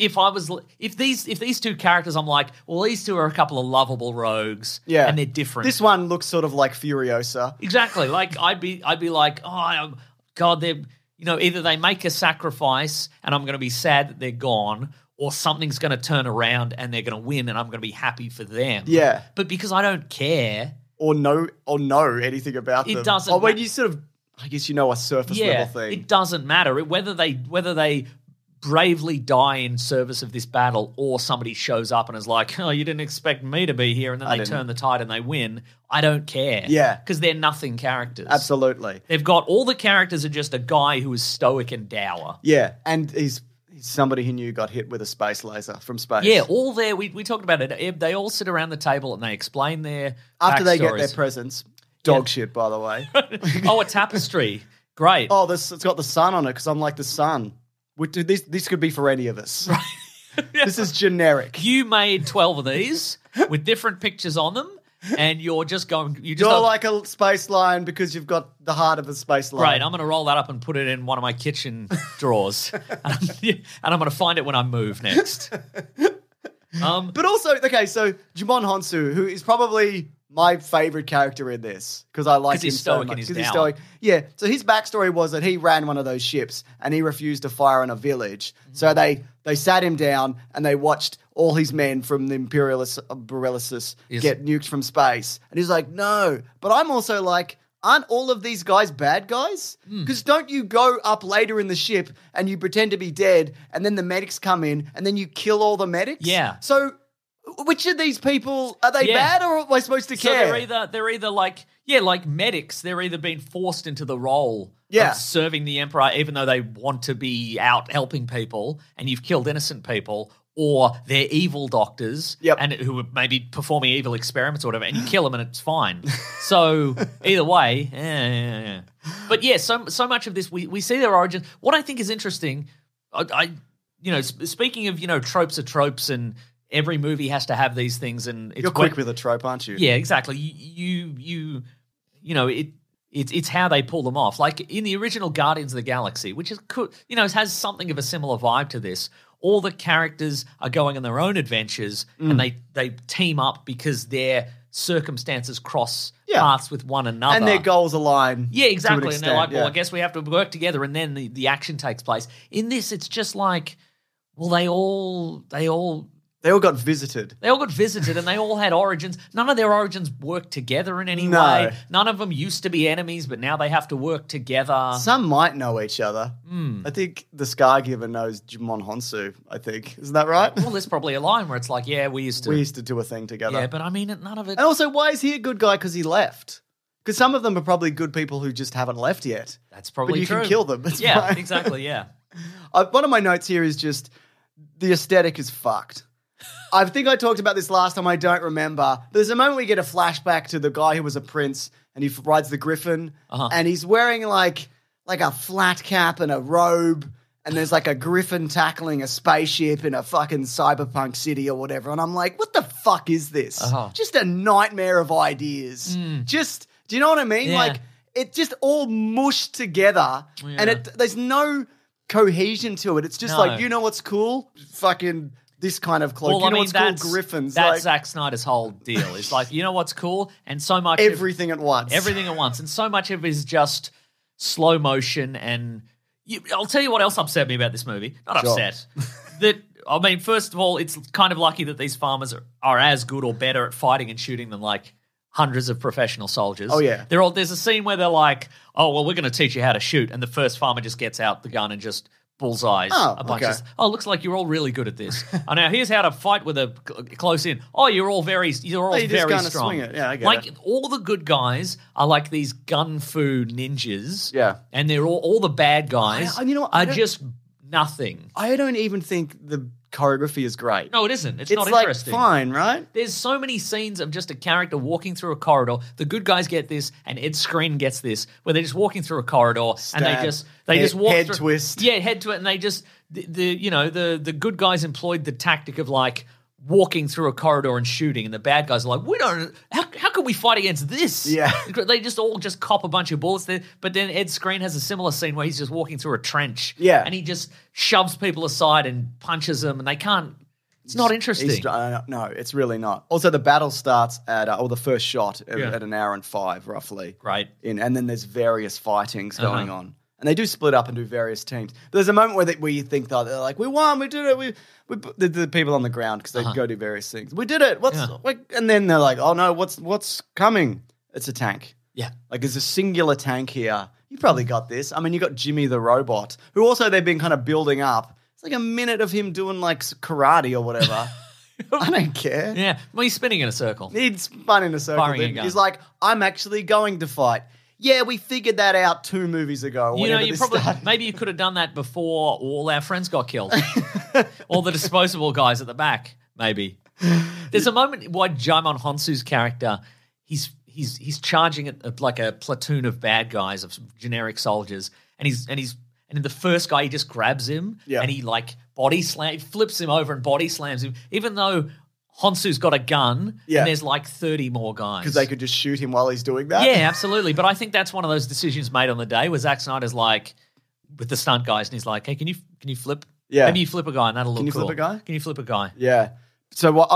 these two characters, I'm like, well, these two are a couple of lovable rogues, and they're different. This one looks sort of like Furiosa, exactly. Like I'd be like, oh God, they're either they make a sacrifice and I'm going to be sad that they're gone, or something's going to turn around and they're going to win and I'm going to be happy for them. Yeah, but because I don't care or know anything about them, it doesn't. When you sort of. I guess a surface level thing. It doesn't matter whether they bravely die in service of this battle or somebody shows up and is like, oh, you didn't expect me to be here, and then they turn the tide and they win. I don't care. Yeah. Because they're nothing characters. Absolutely. They've got all the characters are just a guy who is stoic and dour. Yeah, and he's somebody who knew got hit with a space laser from space. Yeah, all there. We talked about it. They all sit around the table and they explain their after they get backstories. their presents. Dog shit, by the way. Oh, a tapestry. Great. Oh, it's got the sun on it because I'm like the sun. This could be for any of us. Right. This is generic. You made 12 of these with different pictures on them, and you're just going. You're like a space lion because you've got the heart of a space lion. Right. I'm going to roll that up and put it in one of my kitchen drawers, and I'm going to find it when I move next. But also, okay, so Djimon Hounsou, who is probably my favorite character in this because I like him so much. Because he's stoic. Yeah. So his backstory was that he ran one of those ships and he refused to fire on a village. Mm-hmm. So they sat him down and they watched all his men from the Borelesis get nuked from space. And he's like, no. But I'm also like, aren't all of these guys bad guys? Because don't you go up later in the ship and you pretend to be dead and then the medics come in and then you kill all the medics? Yeah. So which of these people, are they bad or am I supposed to care? So they're either like medics. They're either being forced into the role of serving the Emperor even though they want to be out helping people and you've killed innocent people, or they're evil doctors and who are maybe performing evil experiments or whatever, and you kill them and it's fine. So either way, yeah. But yeah, so much of this we see their origins. What I think is interesting, I speaking of tropes are tropes and every movie has to have these things, and you're quick with a trope, aren't you? Yeah, exactly. It's how they pull them off. Like in the original Guardians of the Galaxy, which has something of a similar vibe to this. All the characters are going on their own adventures, and they team up because their circumstances cross paths with one another, and their goals align. Yeah, exactly. And they're like, well, I guess we have to work together, and then the action takes place. In this, it's just like, well, they all got visited. They all got visited, and they all had origins. None of their origins work together in any way. None of them used to be enemies, but now they have to work together. Some might know each other. I think the Scargiver knows Djimon Hounsou, I think. Isn't that right? Well, there's probably a line where it's like, yeah, we used to do a thing together. Yeah, but I mean, none of it... And also, why is he a good guy? Because he left. Because some of them are probably good people who just haven't left yet. That's probably true. But you can kill them. It's yeah, fine. Exactly, yeah. One of my notes here is just the aesthetic is fucked. I think I talked about this last time. I don't remember. There's a moment we get a flashback to the guy who was a prince, and he rides the griffin, and he's wearing like a flat cap and a robe, and there's like a griffin tackling a spaceship in a fucking cyberpunk city or whatever. And I'm like, what the fuck is this? Just a nightmare of ideas. Just, do you know what I mean? Yeah. Like, it just all mushed together, and there's no cohesion to it. It's just like, you know what's cool? Fucking this kind of cloak. Well, what's cool? Griffins. That's Zack Snyder's whole deal. It's like, you know what's cool? And so much everything at once. Everything at once. And so much of it is just slow motion. And I'll tell you what else upset me about this movie. Not upset. First of all, it's kind of lucky that these farmers are as good or better at fighting and shooting than like hundreds of professional soldiers. Oh, yeah. There's a scene where they're like, oh, well, we're going to teach you how to shoot. And the first farmer just gets out the gun and just bullseyes a bunch of... Oh, looks like you're all really good at this. Oh, now here's how to fight with a close in. Oh, you're all very strong. Swing it. Yeah, I get it. All the good guys are like these gun fu ninjas. Yeah. And they're all the bad guys are just nothing. I don't even think the choreography is great. No, it isn't. It's not like interesting. Fine, right? There's so many scenes of just a character walking through a corridor. The good guys get this, and Ed Skrein gets this, where they're just walking through a corridor and they just walk head through, twist. Yeah, head to it, and they just the good guys employed the tactic of like walking through a corridor and shooting, and the bad guys are like, we don't. How can we fight against this? Yeah, they just all cop a bunch of bullets there. But then Ed Skrein has a similar scene where he's just walking through a trench. Yeah, and he just shoves people aside and punches them, and they can't. It's not interesting. No, it's really not. Also, the battle starts at the first shot at an hour and 5 roughly. Right. And then there's various fightings going on. And they do split up and do various teams. There's a moment where you think that they're like, we won, we did it. We the people on the ground because they go do various things. We did it. And then they're like, oh no, what's coming? It's a tank. Yeah. Like there's a singular tank here. You probably got this. I mean, you got Jimmy the robot, who also they've been kind of building up. It's like a minute of him doing like karate or whatever. I don't care. Yeah. Well, he's spinning in a circle. He's spun in a circle. Firing a gun. He's like, I'm actually going to fight. Yeah, we figured that out 2 movies ago. Maybe you could have done that before all our friends got killed. All the disposable guys at the back, maybe. There's a moment why Djimon Hounsou's character, he's charging at like a platoon of bad guys, of generic soldiers, and in the first guy, he just grabs him and he like flips him over and body slams him, even though Hounsou's got a gun and there's like 30 more guys. Because they could just shoot him while he's doing that? Yeah, absolutely. But I think that's one of those decisions made on the day where Zack Snyder's like, with the stunt guys, and he's like, hey, can you flip? Yeah. Maybe you flip a guy and that'll look cool. Can you flip a guy? Can you flip a guy? Yeah. So while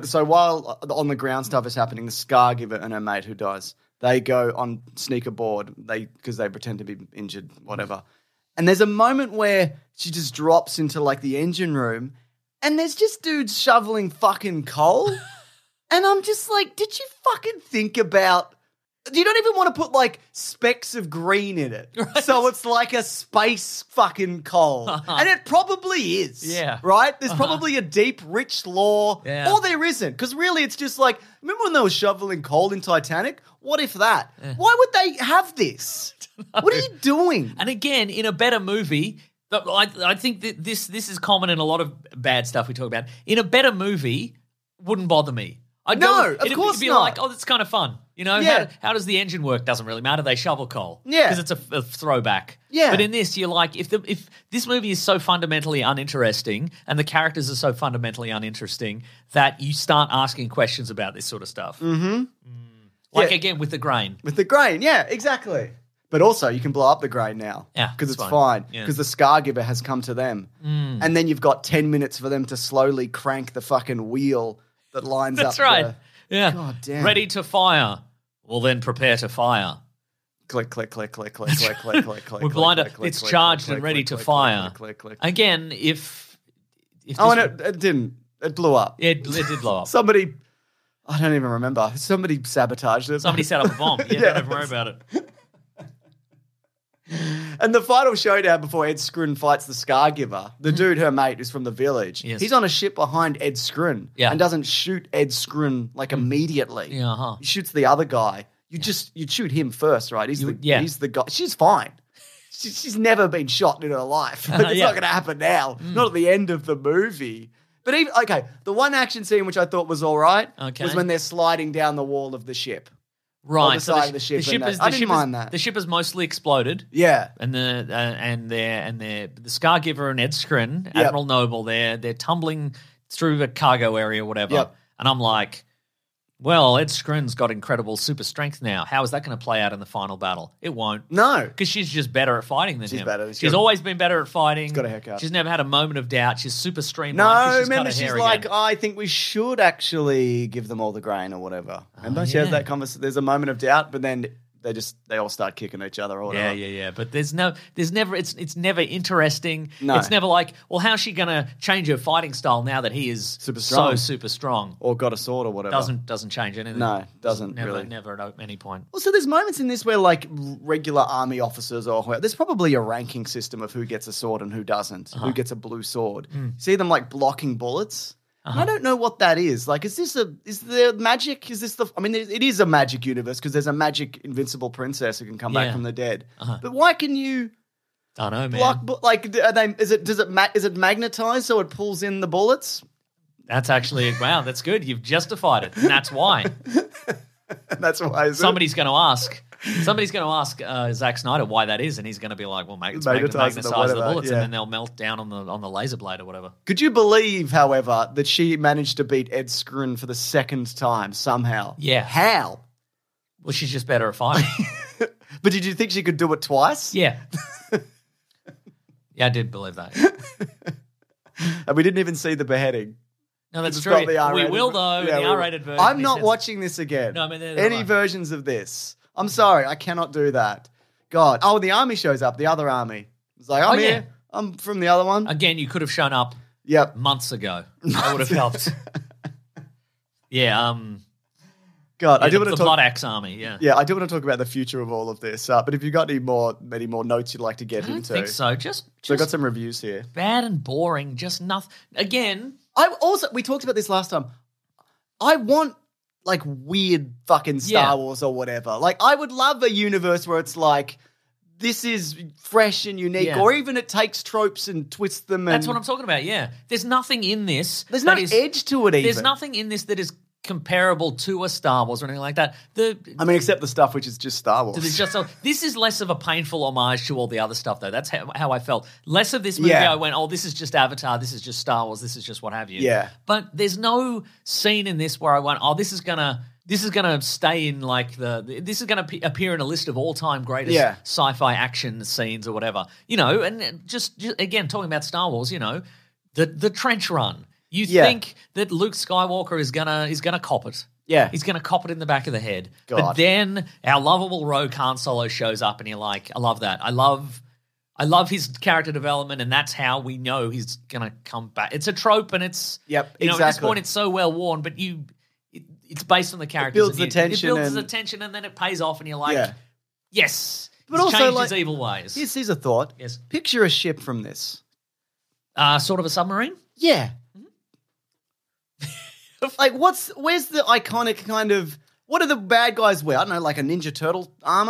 on the ground stuff is happening, the Scargiver and her mate who dies, they go on sneak aboard because they pretend to be injured, whatever. And there's a moment where she just drops into like the engine room and there's just dudes shoveling fucking coal. And I'm just like, did you fucking think about... You don't even want to put like specks of green in it. Right. So it's like a space fucking coal. And it probably is. Yeah. Right? There's probably a deep, rich lore. Yeah. Or there isn't. Because really it's just like, remember when they were shoveling coal in Titanic? What if that? Yeah. Why would they have this? What are you doing? And again, in a better movie, I think that this is common in a lot of bad stuff we talk about. In a better movie, wouldn't bother me. Of course it'd be not. like, oh, that's kind of fun. You know, Yeah. how does the engine work? Doesn't really matter. They shovel coal. Yeah. Because it's a throwback. Yeah. But in this, you're like, if this movie is so fundamentally uninteresting and the characters are so fundamentally uninteresting that you start asking questions about this sort of stuff. Mm-hmm. Like, Yeah. again, with the grain. With the grain, yeah, exactly. But also, you can blow up the grain now. Yeah, because it's it's fine. fine. Yeah. Because the Scar Giver has come to them. And then you've got 10 minutes for them to slowly crank the fucking wheel that lines That's up. right. the- Yeah. God damn. Ready to fire. Well, then prepare to fire. Click, click, click, click, click, click, click, click, click. We're blind. click, It's click, charged click, and ready click, to click, fire. click, click, click. Again, if Oh, this- and it didn't. It blew up. it did blow up. Somebody, I don't even remember. Somebody sabotaged it. Somebody set up a bomb. Yeah, don't even worry about it. And the final showdown before Ed Skrein fights the Scar Giver, the dude, her mate, who's from the village, Yes. he's on a ship behind Ed Skrein Yeah. and doesn't shoot Ed Skrein like immediately. Yeah, uh-huh. He shoots the other guy. You'd shoot him first, right? He's yeah. he's the guy. She's fine. She's never been shot in her life. It's yeah. not going to happen now. Not at the end of the movie. But even the one action scene which I thought was all right was when they're sliding down the wall of the ship. Right. the side of the ship and that. I didn't mind that. The ship is mostly exploded. Yeah. And the Scar Giver and Ed Skrein, Admiral Noble, they're tumbling through the cargo area, whatever. Yep. And I'm like, well, Ed Skrin's got incredible super strength now. How is that going to play out in the final battle? It won't. No. Because she's just better at fighting than She's him. better. She's always been better at fighting. She's got a haircut. She's never had a moment of doubt. She's super streamlined. No, 'cause she's remember cut her she's hair like, again. I think we should actually give them all the grain or whatever. Remember she has yeah. that conversation. There's a moment of doubt, but then they all start kicking each other or whatever. Yeah. But there's never, it's never interesting. No. It's never like, well, how's she going to change her fighting style now that he is Super strong. so super strong? Or got a sword or whatever. Doesn't change anything. No, doesn't never, really. Never at any point. Also, there's moments in this where, like, regular army officers or whoever, there's probably a ranking system of who gets a sword and who doesn't, who gets a blue sword. See them, like, blocking bullets? And I don't know what that is. Like, is there magic? Is this I mean, it is a magic universe because there's a magic invincible princess who can come back Yeah. from the dead. But why can you I know, man. block, like, is it magnetized so it pulls in the bullets? That's actually, wow, that's good. You've justified it. And that's why. That's why. Somebody's going to ask Zack Snyder why that is, and he's going to be like, well, it's Magnetize magnetize the the whatever, bullets, yeah. and then they'll melt down on the laser blade or whatever. Could you believe, however, that she managed to beat Ed Skrein for the second time somehow? Yeah. How? Well, she's just better at fighting. But did you think she could do it twice? Yeah. Yeah, I did believe that. And we didn't even see the beheading. No, that's It's true. got the We R-rated will, though, in Yeah, the we will. R-rated version. I'm he not says- watching this again. No, I mean, neither Any am I. versions of this. I'm sorry, I cannot do that. God. Oh, the army shows up, the other army. It's like, I'm Oh, yeah. here. I'm from the other one. Again, you could have shown up Yep. months ago. That would have helped. Yeah, God, I do the want to talk. Blood Axe Army, yeah. Yeah, I do want to talk about the future of all of this. But if you've got any more notes you'd like to get I don't into. think so. Just So I got some reviews here. bad and boring. Just nothing. Again, We talked about this last time. I want like weird fucking Star Yeah. Wars or whatever. Like I would love a universe where it's like this is fresh and unique, Yeah. or even it takes tropes and twists them. And that's what I'm talking about, yeah. There's nothing in this. There's no that is- edge to it. Even There's nothing in this that is comparable to a Star Wars or anything like that. I mean, except the stuff which is just Star Wars. This is less of a painful homage to all the other stuff, though. That's how I felt. Less of this movie, Yeah. I went, oh, this is just Avatar, this is just Star Wars, this is just what have you. Yeah. But there's no scene in this where I went, oh, this is gonna stay in like this is gonna appear in a list of all-time greatest Yeah. sci-fi action scenes or whatever. You know, and just again talking about Star Wars, you know, the trench run. You Yeah. think that Luke Skywalker is gonna cop it. Yeah. He's going to cop it in the back of the head. God. But then our lovable Rogue Han Solo shows up and you're like, I love that. I love his character development, and that's how we know he's going to come back. It's a trope, and it's, Yep, you know, at this exactly. point it's so well worn, but it's based on the characters. builds and the tension It builds and- the tension, and then it pays off, and you're like, Yeah. yes. But He's also, changed like, his evil ways. Here's a thought. Yes. Picture a ship from this. Sort of a submarine? Yeah. Like, where's the iconic kind of, what do the bad guys wear? I don't know, like a Ninja Turtle armor?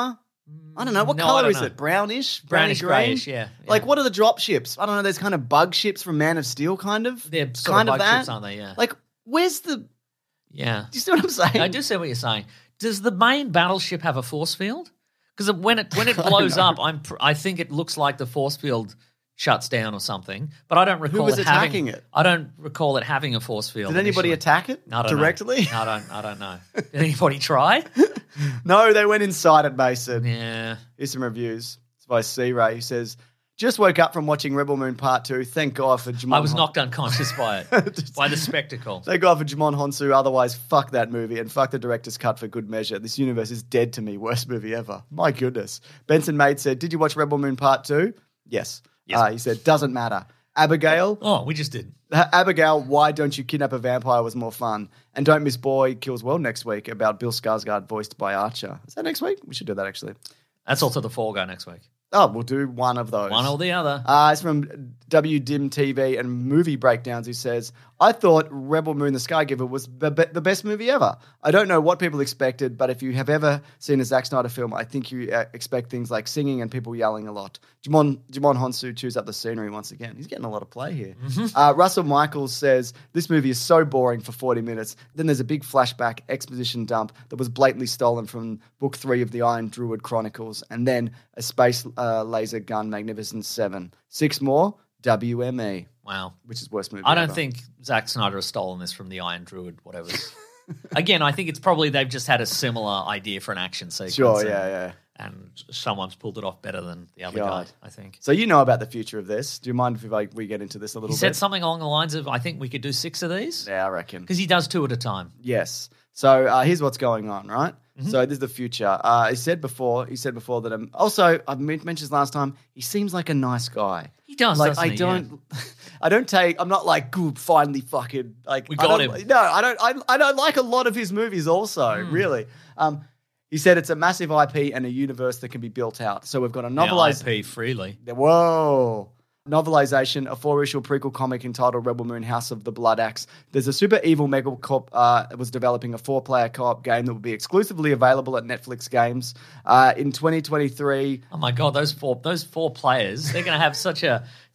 I don't know. What No, I color don't is know. it? Brownish? Brownish, green? greyish, yeah. Like, what are the drop ships? I don't know. There's kind of bug ships from Man of Steel, kind of. They're sort kind of of bug that. ships, aren't they? Yeah. Like, where's the... Do Yeah. you see what I'm saying? I do see what you're saying. Does the main battleship have a force field? Because when it blows up, I think it looks like the force field shuts down or something. But I don't recall was it having. attacking it? I don't recall it having a force field. Did anybody initially. attack it I don't directly? Know. I don't know. Did anybody try? No, they went inside it, Mason. Yeah. Here's some reviews. It's by C-Ray. He says, just woke up from watching Rebel Moon Part 2. Thank God for Jimon. I was knocked unconscious by it, by the spectacle. Thank God for Jimon Honsu. Otherwise, fuck that movie and fuck the director's cut for good measure. This universe is dead to me. Worst movie ever. My goodness. Benson Maid said, did you watch Rebel Moon Part 2? Yes. He said, doesn't matter. Abigail. Oh, we just did. Abigail, why don't you kidnap a vampire was more fun. And don't miss Boy Kills World next week about Bill Skarsgård voiced by Archer. Is that next week? We should do that actually. That's also the Fall Guy next week. Oh, we'll do one of those. One or the other. It's from WDIM TV and Movie Breakdowns, who says, I thought Rebel Moon the Skygiver was the best movie ever. I don't know what people expected, but if you have ever seen a Zack Snyder film, I think you expect things like singing and people yelling a lot. Jimon Honsu chews up the scenery once again. He's getting a lot of play here. Russell Michaels says, this movie is so boring for 40 minutes. Then there's a big flashback exposition dump that was blatantly stolen from Book 3 of the Iron Druid Chronicles, and then a space laser gun Magnificent 7. 6 more, WME. Wow. Which is worst movie I don't ever. think Zack Snyder has stolen this from the Iron Druid, whatever. Again, I think it's probably they've just had a similar idea for an action sequence. Sure, yeah. And someone's pulled it off better than the other guy, I think. So you know about the future of this. Do you mind if we get into this a little He bit? said something along the lines of, I think we could do 6 of these. Yeah, I reckon. Because he does 2 at a time. Yes. So here's what's going on, right? Mm-hmm. So this is the future. He said before that. Also, I mentioned this last time. He seems like a nice guy. He does. Like doesn't he? I don't take. I'm not like good. Finally, fucking like We got him. No, I don't. I don't like a lot of his movies. Also, really. He said it's a massive IP and a universe that can be built out. So we've got a novelized IP freely. Whoa. Novelization, a 4-issue prequel comic entitled Rebel Moon House of the Blood Axe. There's a super evil Megacorp was developing a 4-player co-op game that will be exclusively available at Netflix Games in 2023. Oh my God, those four players, they're going to have such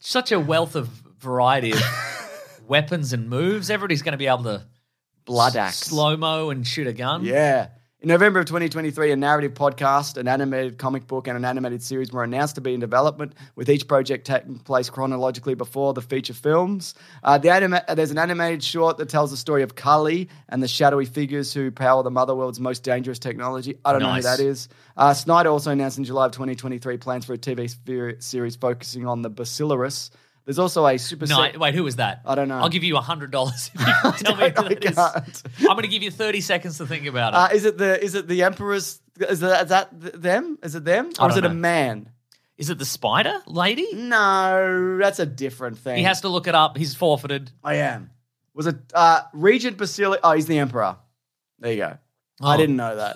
a wealth of variety of weapons and moves. Everybody's going to be able to Blood Axe. slow-mo and shoot a gun. Yeah. In November of 2023, a narrative podcast, an animated comic book, and an animated series were announced to be in development, with each project taking place chronologically before the feature films. There's an animated short that tells the story of Kali and the shadowy figures who power the Motherworld's most dangerous technology. I don't know who that is. Snyder also announced in July of 2023 plans for a TV series focusing on the Basilarus. There's also a super... Wait, who is that? I don't know. I'll give you $100 if you can tell me who that is. I'm going to give you 30 seconds to think about it. Is it the Emperor's... Is that them? Is it them? Or is it a man? Is it the spider lady? No, that's a different thing. He has to look it up. He's forfeited. I am. Was it Regent Basilius? Oh, he's the Emperor. There you go. I didn't know that.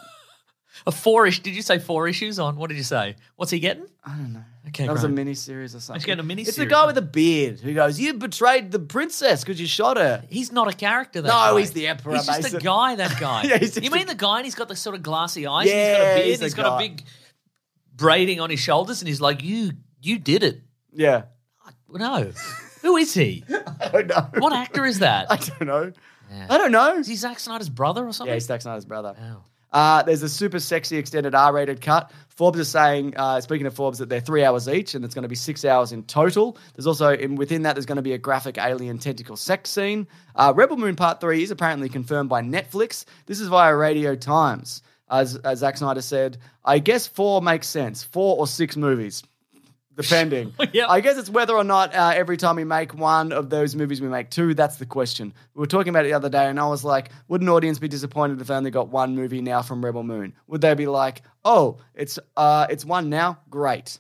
Did you say 4 issues on? What did you say? What's he getting? I don't know. Okay, that was a great. mini-series or something. He's getting a mini-series. It's the guy with the beard who goes, you betrayed the princess because you shot her. He's not a character, that No, guy. he's the Emperor, He's just Mason. a guy, that guy. Yeah, he's just you mean the guy and he's got the sort of glassy eyes Yeah, and he's got a beard he's and he's the got guy. a big braiding on his shoulders and he's like, you did it. Yeah. No. Who is he? I don't know. What actor is that? I don't know. Yeah. I don't know. Is he Zack Snyder's brother or something? Yeah, he's Zack Snyder's brother. Oh. There's a super sexy extended R-rated cut. Forbes is saying, speaking of Forbes, that they're 3 hours each and it's going to be 6 hours in total. There's also, within that, there's going to be a graphic alien tentacle sex scene. Rebel Moon Part 3 is apparently confirmed by Netflix. This is via Radio Times. As Zack Snyder said, I guess 4 makes sense. 4 or 6 movies. Depending. Yep. I guess it's whether or not every time we make one of those movies, we make 2. That's the question. We were talking about it the other day, and I was like, would an audience be disappointed if they only got 1 movie now from Rebel Moon? Would they be like, oh, it's 1 now? Great.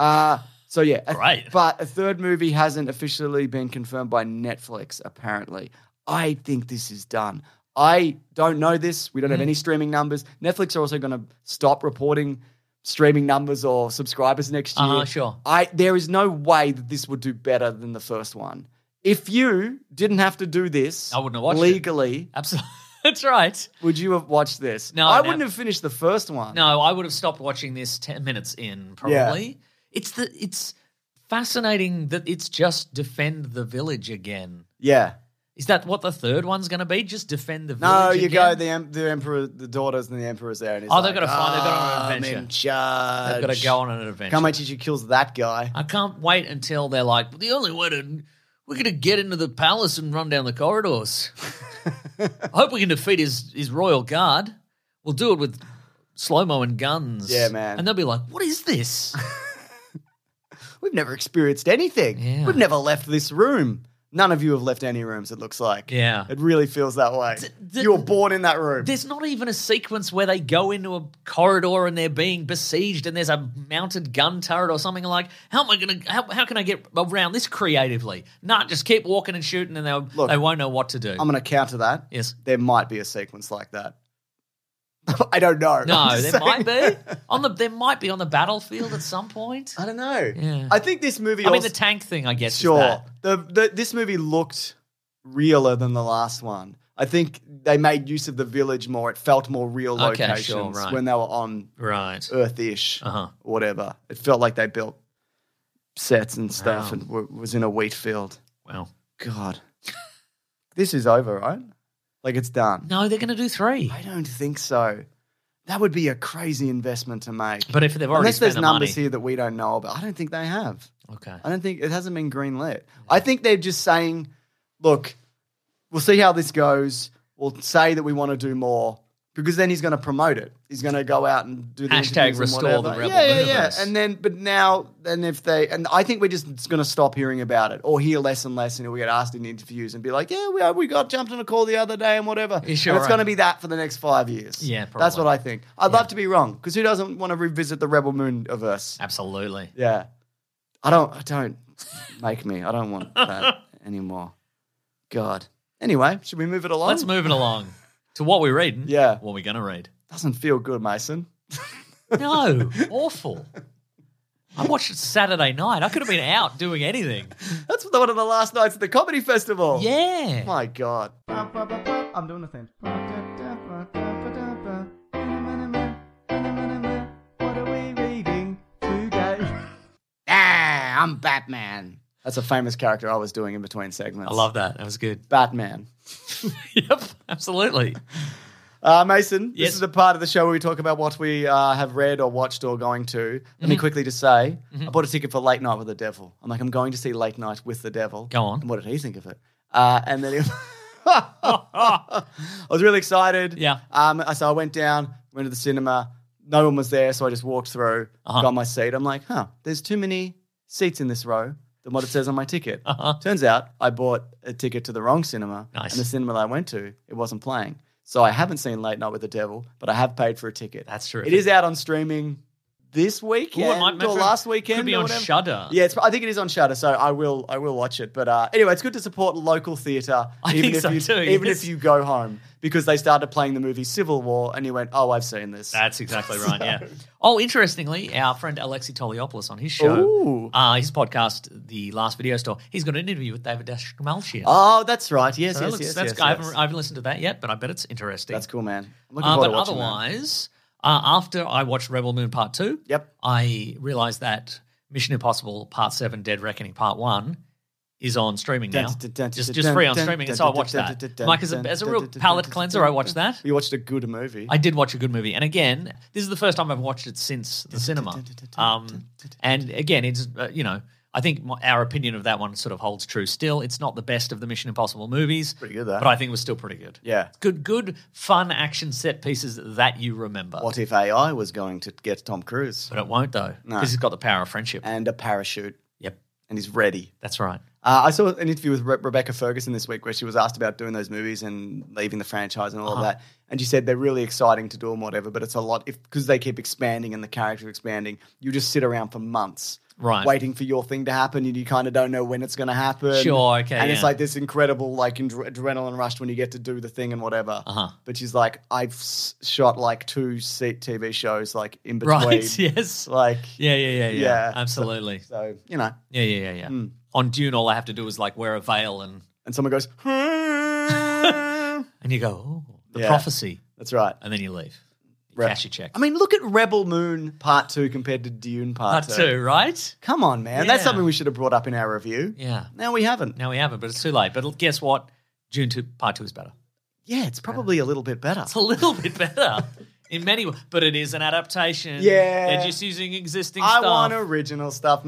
So yeah. Great. But a 3rd movie hasn't officially been confirmed by Netflix, apparently. I think this is done. I don't know this. We don't have any streaming numbers. Netflix are also going to stop reporting streaming numbers or subscribers next year. Sure. There is no way that this would do better than the first one. If you didn't have to do this I wouldn't have watched legally, Absolutely. That's right. Would you have watched this? No, I no. wouldn't have finished the first one. No, I would have stopped watching this 10 minutes in, probably. It's fascinating that it's just defend the village again. Yeah. Is that what the third one's going to be? Just defend the village No, you go, again? the emperor, the daughters and the emperor's there. And he's They've got to find, they've got on an I'm adventure. in charge. They've got to go on an adventure. Can't wait till she kills that guy. I can't wait until they're like, the only way we're going to get into the palace and run down the corridors. I hope we can defeat his royal guard. We'll do it with slow-mo and guns. Yeah, man. And they'll be like, what is this? We've never experienced anything. Yeah. We've never left this room. None of you have left any rooms, it looks like. Yeah. It really feels that way. You were born in that room. There's not even a sequence where they go into a corridor and they're being besieged and there's a mounted gun turret or something like, how can I get around this creatively? Nah, just keep walking and shooting and they won't know what to do. I'm going to counter that. Yes. There might be a sequence like that. I don't know. No, there might be. There might be on the battlefield at some point. I don't know. Yeah. I think this movie I mean, the tank thing, I guess, Sure. is that. This movie looked realer than the last one. I think they made use of the village more. It felt more real Okay, locations sure, right. when they were on Right. Earth-ish Uh-huh. or whatever. It felt like they built sets and stuff Wow. and was in a wheat field. Well, God. This is over, right? Like it's done. no, they're going to do 3. I don't think so. That would be a crazy investment to make. But if they've already Unless spent there's the numbers money. here that we don't know about. I don't think they have. Okay. I don't think it hasn't been greenlit. I think they're just saying, look, we'll see how this goes. We'll say that we want to do more because then he's going to promote it. He's going to go out and do the Hashtag interviews and restore whatever. the Rebel Yeah. universe. And then, but now, then if they, and I think we're just going to stop hearing about it or hear less and less, and we get asked in interviews and be like, yeah, we got jumped on a call the other day and whatever. Yeah, sure, and it's right. going to be that for the next 5 years. Yeah, probably. That's what I think. I'd love to be wrong because who doesn't want to revisit the Rebel Moon-averse? Absolutely. Yeah. I don't make me. I don't want that anymore. God. Anyway, should we move it along? Let's move it along to what we're reading. Yeah. What we're going to read. Doesn't feel good, Mason. No, awful. I watched it Saturday night. I could have been out doing anything. That's one of the last nights at the comedy festival. Yeah. My God. I'm doing the thing. What are we reading today? I'm Batman. That's a famous character I was doing in between segments. I love that. That was good. Batman. Yep, absolutely. Mason, Yes. this is a part of the show where we talk about what we have read or watched or going to. Let me quickly just say, I bought a ticket for Late Night with the Devil. I'm going to see Late Night with the Devil. Go on. And what did he think of it? And then I was really excited. Yeah. So I went down, went to the cinema. No one was there, so I just walked through, got my seat. I'm like, there's too many seats in this row than what it says on my ticket. Turns out I bought a ticket to the wrong cinema. Nice. And the cinema that I went to, it wasn't playing. So I haven't seen Late Night with the Devil, but I have paid for a ticket. That's true. It is out on streaming this weekend or last weekend. Could be or on whatever. Shudder. Yeah, I think it is on Shudder, so I will watch it. But anyway, it's good to support local theatre, I think so too, even yes. if you go home, because they started playing the movie Civil War, and you went, "Oh, I've seen this." That's exactly right, yeah. Oh, interestingly, our friend Alexi Toliopoulos on his show, his podcast, The Last Video Store, he's got an interview with David Dashkamalchian. Oh, that's right. Yes, So yes. I haven't listened to that yet, but I bet it's interesting. That's cool, man. I'm looking forward But to watching that. otherwise, after I watched Rebel Moon Part 2, Yep. I realised that Mission Impossible Part 7 Dead Reckoning Part 1 is on streaming now. Just free on streaming, and so I watched that. Like, as a real palate cleanser, I watched that. You watched a good movie. I did watch a good movie. And again, this is the first time I've watched it since the cinema. And again, it's, I think our opinion of that one sort of holds true still. It's not the best of the Mission Impossible movies. Pretty good, though. But I think it was still pretty good. Yeah. Good, fun action set pieces that you remember. What if AI was going to get Tom Cruise But it won't, though, No. because he's got the power of friendship. and a parachute, Yep, and he's ready? that's right. I saw an interview with Rebecca Ferguson this week where she was asked about doing those movies and leaving the franchise and all of that. And she said they're really exciting to do them, whatever, but it's a lot because they keep expanding and the character expanding. You just sit around for months, Right. waiting for your thing to happen, and you kind of don't know when it's going to happen. Sure, okay, And it's yeah. like this incredible adrenaline rush when you get to do the thing and whatever. But she's like, I've shot like 2 TV shows like in between. Right, yes. Like, Yeah. Absolutely. so Yeah. On Dune, all I have to do is like wear a veil and and someone goes, you go, oh. the prophecy. That's right. And then you leave. Cash your check. I mean, look at Rebel Moon Part 2 compared to Dune Part 2. Part 2, right? Come on, man. Yeah. That's something we should have brought up in our review. Yeah. Now we haven't. But it's too late. But guess what? Dune 2 Part 2 is better. Yeah, it's probably a little bit better. It's a little bit better in many ways, but it is an adaptation. Yeah. They're just using existing stuff. I want original stuff,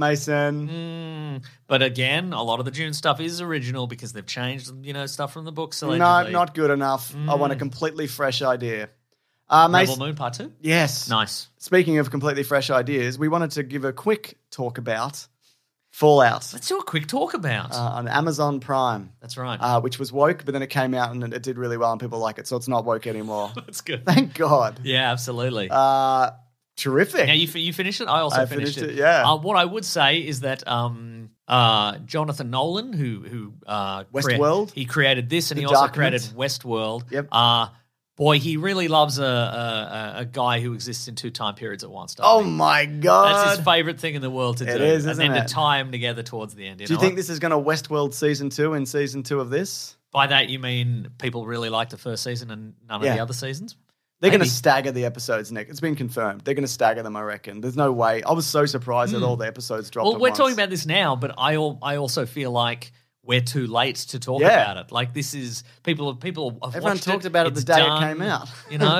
Mason. But again, a lot of the Dune stuff is original because they've changed, stuff from the books. No, Allegedly. not good enough. I want a completely fresh idea. Rebel Moon Part 2? Yes. Nice. Speaking of completely fresh ideas, we wanted to give a quick talk about Fallout. Let's do a quick talk about. On Amazon Prime. That's right. Which was woke, but then it came out and it did really well and people like it, so it's not woke anymore. That's good. Thank God. Yeah, absolutely. Terrific. Now, you finished it? I also finished it. Yeah. What I would say is that Jonathan Nolan, who Westworld? he created this and The he also Darkness. created Westworld. Yep. Boy, he really loves a guy who exists in two time periods at once. Oh my God. That's his favorite thing in the world to do. It is, and isn't then it? to tie them together towards the end. Do you think this is going to Westworld Season 2 in Season 2 of this? By that you mean people really like the first season and none of the other seasons? They're going to Maybe. stagger the episodes, Nick. It's been confirmed. They're going to stagger them, I reckon. There's no way. I was so surprised that all the episodes dropped Well, at we're once. talking about this now, but I also feel like we're too late to talk about it. Like this is people have Everyone watched talked it, about it the it's day it done, came out.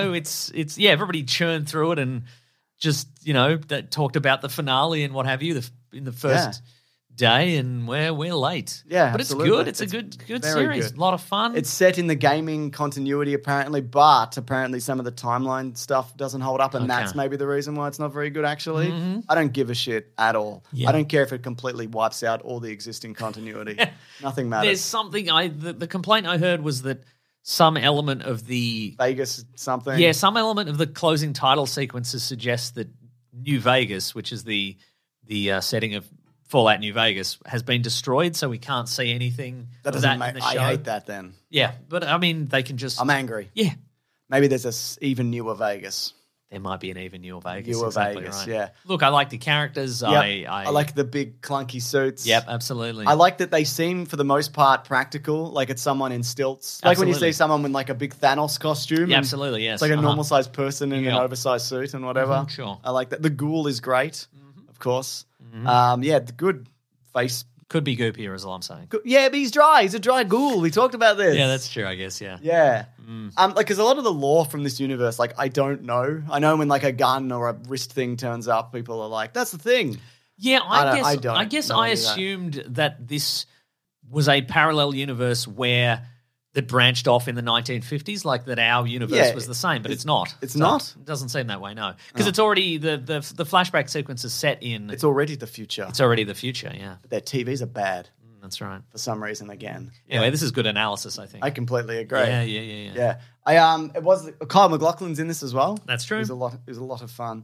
It's everybody churned through it and just that talked about the finale and what have you in the first day, and we're late. Yeah, but absolutely. it's good. It's a good very series. good. A lot of fun. It's set in the gaming continuity, apparently, but apparently some of the timeline stuff doesn't hold up, and that's maybe the reason why it's not very good, actually. I don't give a shit at all. Yeah. I don't care if it completely wipes out all the existing continuity. Nothing matters. There's something the complaint I heard was that some element of the Vegas something. Yeah, some element of the closing title sequences suggests that New Vegas, which is the setting of Fallout New Vegas, has been destroyed, so we can't see anything That of doesn't that in make. the show. I hate that then. Yeah, but I mean, they can just. I'm angry. Yeah, Maybe there's a even newer Vegas. there might be an even newer Vegas. Newer exactly Vegas, right. yeah. Look, I like the characters. Yep. I like the big clunky suits. Yep, absolutely. I like that they seem, for the most part, practical. Like it's someone in stilts. Like when you Absolutely. see someone with like a big Thanos costume. Yeah, and absolutely, yes. It's like a Uh-huh. normal-sized person in an Yeah. oversized suit and whatever. Mhm, sure. I like that. The ghoul is great, of course. Mm-hmm. The good face. Could be goopier, is all I'm saying. Yeah, but he's dry. He's a dry ghoul. We talked about this. Yeah, that's true. I guess. Yeah. Yeah. Because a lot of the lore from this universe, like, I don't know. I know when, like, a gun or a wrist thing turns up, people are like, that's the thing. Yeah, I don't I guess know I any of that. assumed that this was a parallel universe where that branched off in the 1950s, like that our universe Yeah, was the same, but it's not. it's not? It doesn't seem that way, no. Because it's already the flashback sequence is set in. It's already the future. It's already the future. Yeah, But their TVs are bad that's right. for some reason again. Anyway, this is good analysis, I think. I completely agree. Yeah. It was Kyle MacLachlan's in this as well. That's true. It was a lot of fun.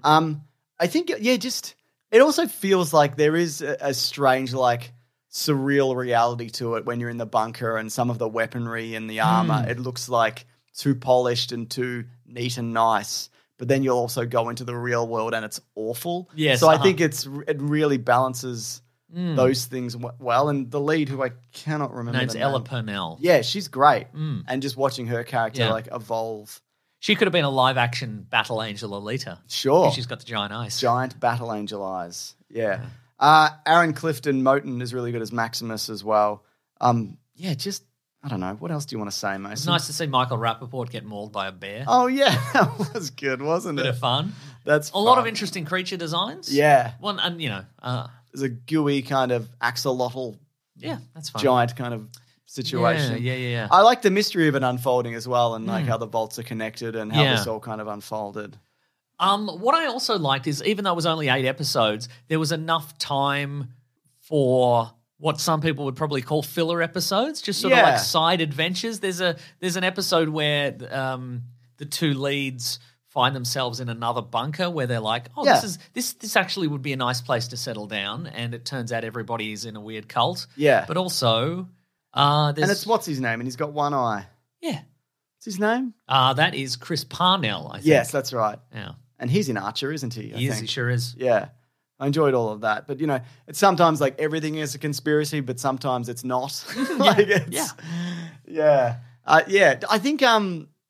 I think it also feels like there is a strange, like, surreal reality to it when you're in the bunker and some of the weaponry and the armor. It looks like too polished and too neat and nice. But then you'll also go into the real world and it's awful. Yes, So I think it really balances those things well. And the lead, who I cannot remember, Name's the Ella name. Purnell. Yeah, she's great. And just watching her character Yeah. like evolve. She could have been a live action Battle Angel Alita. Sure. She's got the giant eyes. Giant battle angel eyes. Yeah. Aaron Clifton Moten is really good as Maximus as well. I don't know. What else do you want to say, Mason? It's nice to see Michael Rappaport get mauled by a bear. Oh, yeah. That was good, wasn't Bit it? of fun. That's A lot of fun. interesting creature designs. Yeah. One, and There's a gooey kind of axolotl yeah, that's fun. giant kind of situation. Yeah. I like the mystery of it unfolding as well, and like how the vaults are connected and how Yeah. this all kind of unfolded. What I also liked is, even though it was only 8 episodes, there was enough time for what some people would probably call filler episodes, just sort of Yeah. like side adventures. There's an episode where the two leads find themselves in another bunker where they're like, oh, Yeah. this actually would be a nice place to settle down, and it turns out everybody's in a weird cult. Yeah. But also, And it's what's his name? And he's got one eye. yeah. What's his name? That is Chris Parnell, I think. Yes, that's right. Yeah. And he's in Archer, isn't he? I He is, think. he sure is. Yeah. I enjoyed all of that. But, it's sometimes like everything is a conspiracy, but sometimes it's not. Yeah. I think,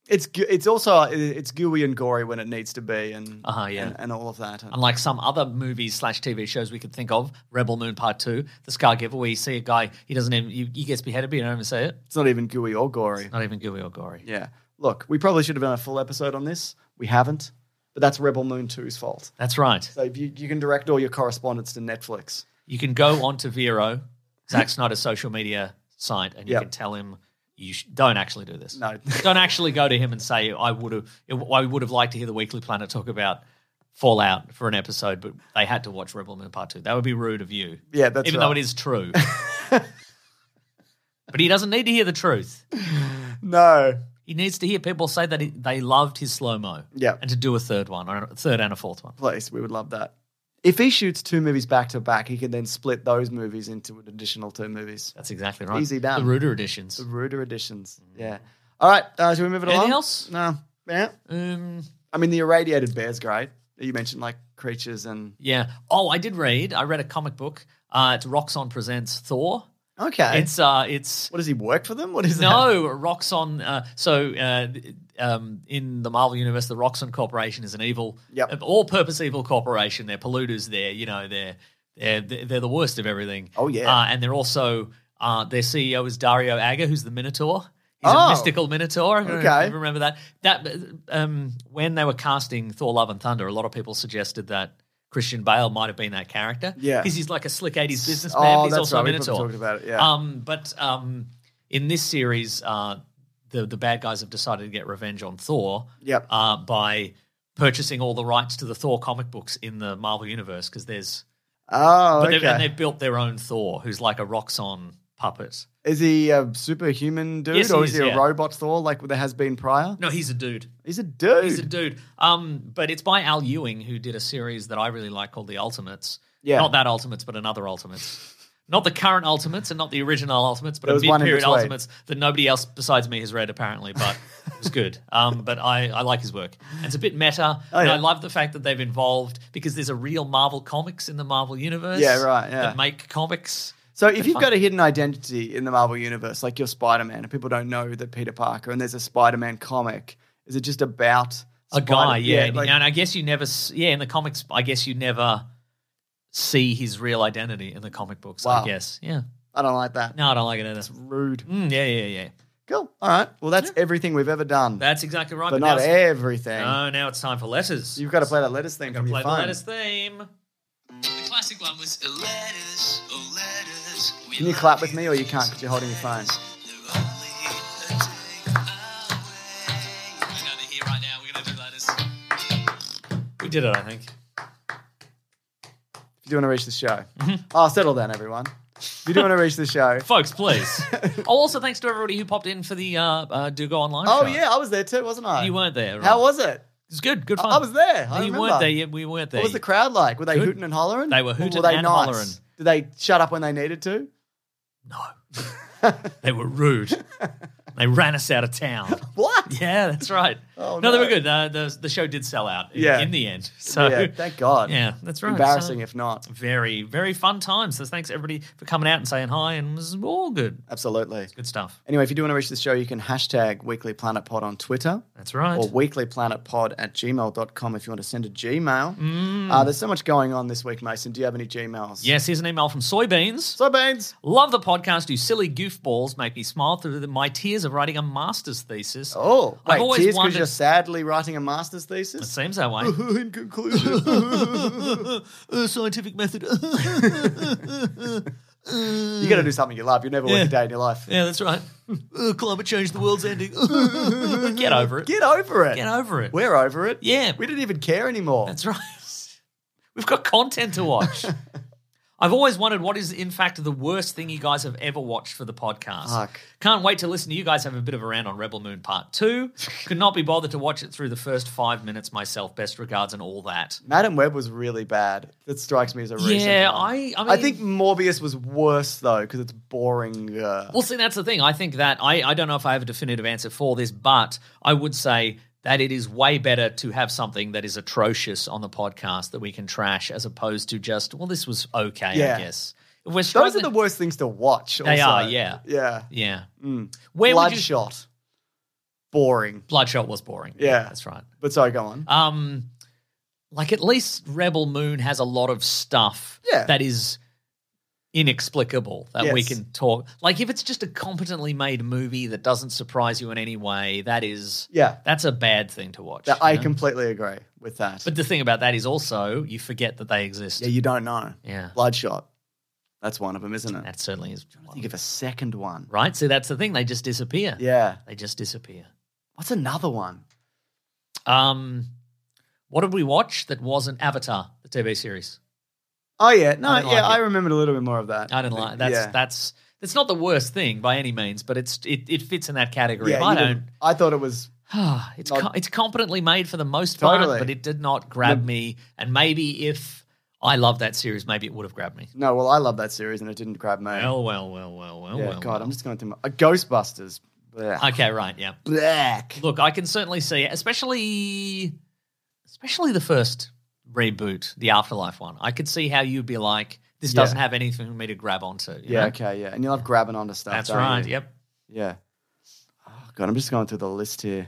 It's also it's gooey and gory when it needs to be, and yeah. and all of that. Unlike some other movies / TV shows we could think of, Rebel Moon Part 2, The Scar Giver, where you see a guy, he gets beheaded, but you don't even see it. It's not even gooey or gory. Not even gooey or gory. Yeah. Look, we probably should have done a full episode on this. We haven't, but that's Rebel Moon 2's fault. That's right. So if you can direct all your correspondence to Netflix. You can go onto Vero, Zack Snyder's social media site, and you can tell him don't actually do this. No. Don't actually go to him and say, I would have liked to hear the Weekly Planet talk about Fallout for an episode, but they had to watch Rebel Moon Part 2. That would be rude of you. Yeah, that's Even though it is true. But he doesn't need to hear the truth. No. He needs to hear people say that they loved his slow-mo. Yeah. And to do a third one, or a third and a fourth one. Please, we would love that. If he shoots 2 movies back to back, he can then split those movies into an additional 2 movies. That's exactly right. Easy done. The Ruder editions. The Ruder editions. Yeah. All right. Should we move it along? Anything else? No. Yeah. I mean, the irradiated bear's great. You mentioned like creatures and... Yeah. Oh, I read a comic book. It's Roxxon Presents Thor. Okay. It's what, does he work for them? What is that? No, Roxxon. In the Marvel universe, the Roxxon Corporation is an evil, all-purpose evil corporation. They're polluters. They're the worst of everything. Oh yeah. And they're also their CEO is Dario Agger, who's the Minotaur. He's a mystical Minotaur. Okay. Remember that? When they were casting Thor: Love and Thunder, a lot of people suggested that Christian Bale might have been that character. Yeah. Because he's like a slick 80s businessman. But he's also a Minotaur. We talked about it, yeah. But in this series, the bad guys have decided to get revenge on Thor by purchasing all the rights to the Thor comic books in the Marvel Universe because there's... And they've built their own Thor who's like a Roxxon puppet. Is he a superhuman dude or is he a robot Thor like there has been prior? No, he's a dude. He's a dude. He's a dude. But it's by Al Ewing, who did a series that I really like called The Ultimates. Yeah. Not that Ultimates, but another Ultimates. Not the current Ultimates and not the original Ultimates, but there a was one in mid-period between. Ultimates that nobody else besides me has read apparently, but it was good. But I like his work. And it's a bit meta. And I love the fact that they've involved, because there's a real Marvel Comics in the Marvel Universe. Yeah, right, yeah. That make comics. So if you've got a hidden identity in the Marvel Universe, like you're Spider-Man, and people don't know that Peter Parker, and there's a Spider-Man comic, is it just about a guy? Yeah, like, and I guess you never. Yeah, in the comics, I guess you never see his real identity in the comic books. Wow. I guess. Yeah. I don't like that. No, I don't like it either. It's rude. Yeah. Cool. All right. Well, that's everything we've ever done. That's exactly right. But not everything. No, now it's time for letters. You've got to play that letters theme from your phone. Play the letters theme. The classic one was letters, oh letters. Can you clap with me or you can't because you're holding your phone? We did it, I think. If you do want to reach the show. Oh, settle down, everyone. If you do want to reach the show. Folks, please. Also, thanks to everybody who popped in for the Do Go Online show. Oh, yeah, I was there too, wasn't I? You weren't there. Right? How was it? It was good. Good fun. I was there. I You remember. weren't there. Yeah, we weren't there. What was the crowd like? Were they Good. hooting and hollering? They were hooting or were they and nice? hollering. Did they shut up when they needed to? No. They were rude. They ran us out of town. What? Yeah, that's right. Oh, no, they were good. The show did sell out in the end. So yeah, thank God. Yeah, that's right. Embarrassing So, if not. very, very fun times. So thanks everybody for coming out and saying hi, and it was all good. Absolutely. Good stuff. Anyway, if you do want to reach the show, you can hashtag Weekly Planet Pod on Twitter. That's right. Or weeklyplanetpod@gmail.com if you want to send a Gmail. There's so much going on this week, Mason. Do you have any Gmails? Yes, here's an email from Soybeans. Soybeans. Love the podcast. You silly goofballs make me smile through my tears of writing a master's thesis. Oh, I've wait, always tears because wondered- you're sadly writing a master's It thesis? seems that way. In conclusion. Scientific method. You got to do something you love. You'll never work a day in your life. Yeah, that's right. Climate change, the world's ending. Get over it. Get over it. Get over it. We're over it. Yeah. We didn't even care anymore. That's right. We've got content to watch. I've always wondered what is, in fact, the worst thing you guys have ever watched for the podcast. Fuck. Can't wait to listen to you guys have a bit of a rant on Rebel Moon Part 2. Could not be bothered to watch it through the first 5 minutes myself. Best regards and all that. Madam Web was really bad. That strikes me as a recent Yeah, one. I mean, I think Morbius was worse, though, because it's boring. Well, see, that's the thing. I think that I don't know if I have a definitive answer for this, but I would say that it is way better to have something that is atrocious on the podcast that we can trash as opposed to just, well, this was okay, Yeah. I guess. If we're Those struggling, are the worst things to watch. They also. are, yeah. Yeah. Yeah. Where would you? Bloodshot. boring. Bloodshot was boring. Yeah. That's right. But sorry, go on. Like at least Rebel Moon has a lot of stuff that is inexplicable that we can talk. Like if it's just a competently made movie that doesn't surprise you in any way, that's a bad thing to watch. I completely agree with that. But the thing about that is also you forget that they exist. Yeah, you don't know. Yeah. Bloodshot. That's one of them, isn't it? That certainly is. I think of a second one. Right? See, that's the thing. They just disappear. Yeah. They just disappear. What's another one? What did we watch that wasn't Avatar, the TV series? Oh, yeah. No, I it. remembered a little bit more of that. I didn't like it. That's not the worst thing by any means, but it fits in that category. Yeah, I thought it was... it's competently made for the most part, but it did not grab me. And maybe if I loved that series, maybe it would have grabbed me. No, well, I love that series and it didn't grab me. Well. God, I'm just going through Ghostbusters. Blech. Okay, right, yeah. Black. Look, I can certainly see, especially the first reboot, the Afterlife one. I could see how you'd be like, this doesn't have anything for me to grab onto. You know? Okay, yeah. And you love grabbing onto stuff. That's right, you? yep. Yeah. Oh, God, I'm just going through the list here.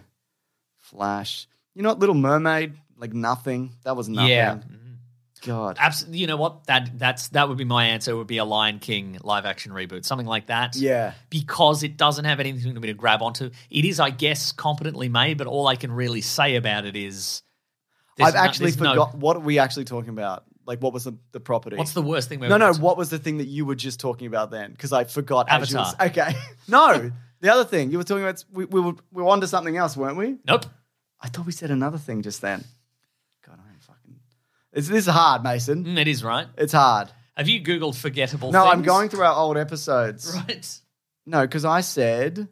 Flash. You know what? Little Mermaid, like nothing. That was nothing. Yeah. God. Absolutely. You know what? That would be my answer. It would be a Lion King live action reboot, something like that. Yeah. Because it doesn't have anything for me to grab onto. It is, I guess, competently made, but all I can really say about it is... I've actually forgot. What are we actually talking about? Like, what was the property? What's the worst thing? No. What was the thing that you were just talking about then? Because I forgot. Avatar. Okay. No, the other thing you were talking about. We were on to something else, weren't we? Nope. I thought we said another thing just then. God, I ain't fucking. This is hard, Mason. It is, right? It's hard. Have you Googled forgettable No, things? I'm going through our old episodes. Right. No, because I said.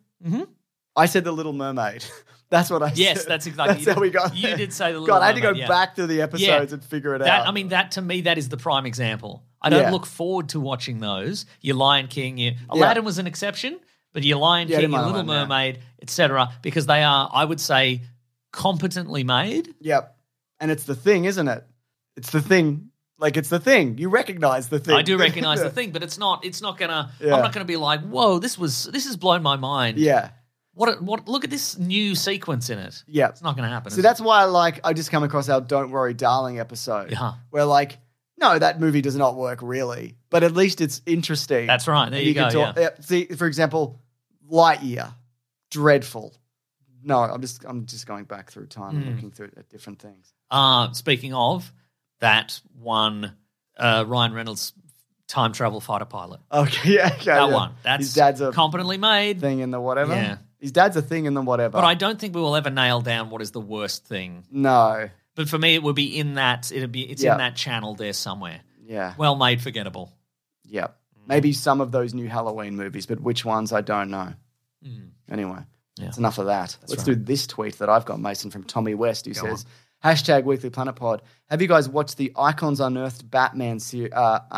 I said The Little Mermaid. That's what I said. Yes, that's exactly. That's how we got there. You did say The Little God, I had Mermaid, to go back through the episodes and figure it out. I mean, that to me, that is the prime example. I don't look forward to watching those. Your Lion King, Aladdin was an exception, but your Lion King, your Little Mermaid, etc., because they are, I would say, competently made. Yep. And it's the thing, isn't it? It's the thing. Like, it's the thing. You recognize the thing. I do recognize the thing, but it's not gonna, I'm not gonna be like, whoa, this has blown my mind. Yeah. What? Look at this new sequence in it. Yeah. It's not going to happen. So that's why I just come across our Don't Worry Darling episode. Yeah. Where like, no, that movie does not work really, but at least it's interesting. That's right. There you go. See, for example, Lightyear, dreadful. No, I'm just going back through time and looking through at different things. Speaking of that one, Ryan Reynolds time travel fighter pilot. Okay, yeah. That one. That's his dad's a competently made thing in the whatever. Yeah. His dad's a thing in the whatever. But I don't think we will ever nail down what is the worst thing. No. But for me, it would be in that. It's in that channel there somewhere. Yeah. Well made, forgettable. Yep. Maybe some of those new Halloween movies, but which ones I don't know. Anyway, that's enough of that. Let's do this tweet that I've got, Mason, from Tommy West, who says, #Weekly Planet Pod. Have you guys watched the Icons Unearthed Batman series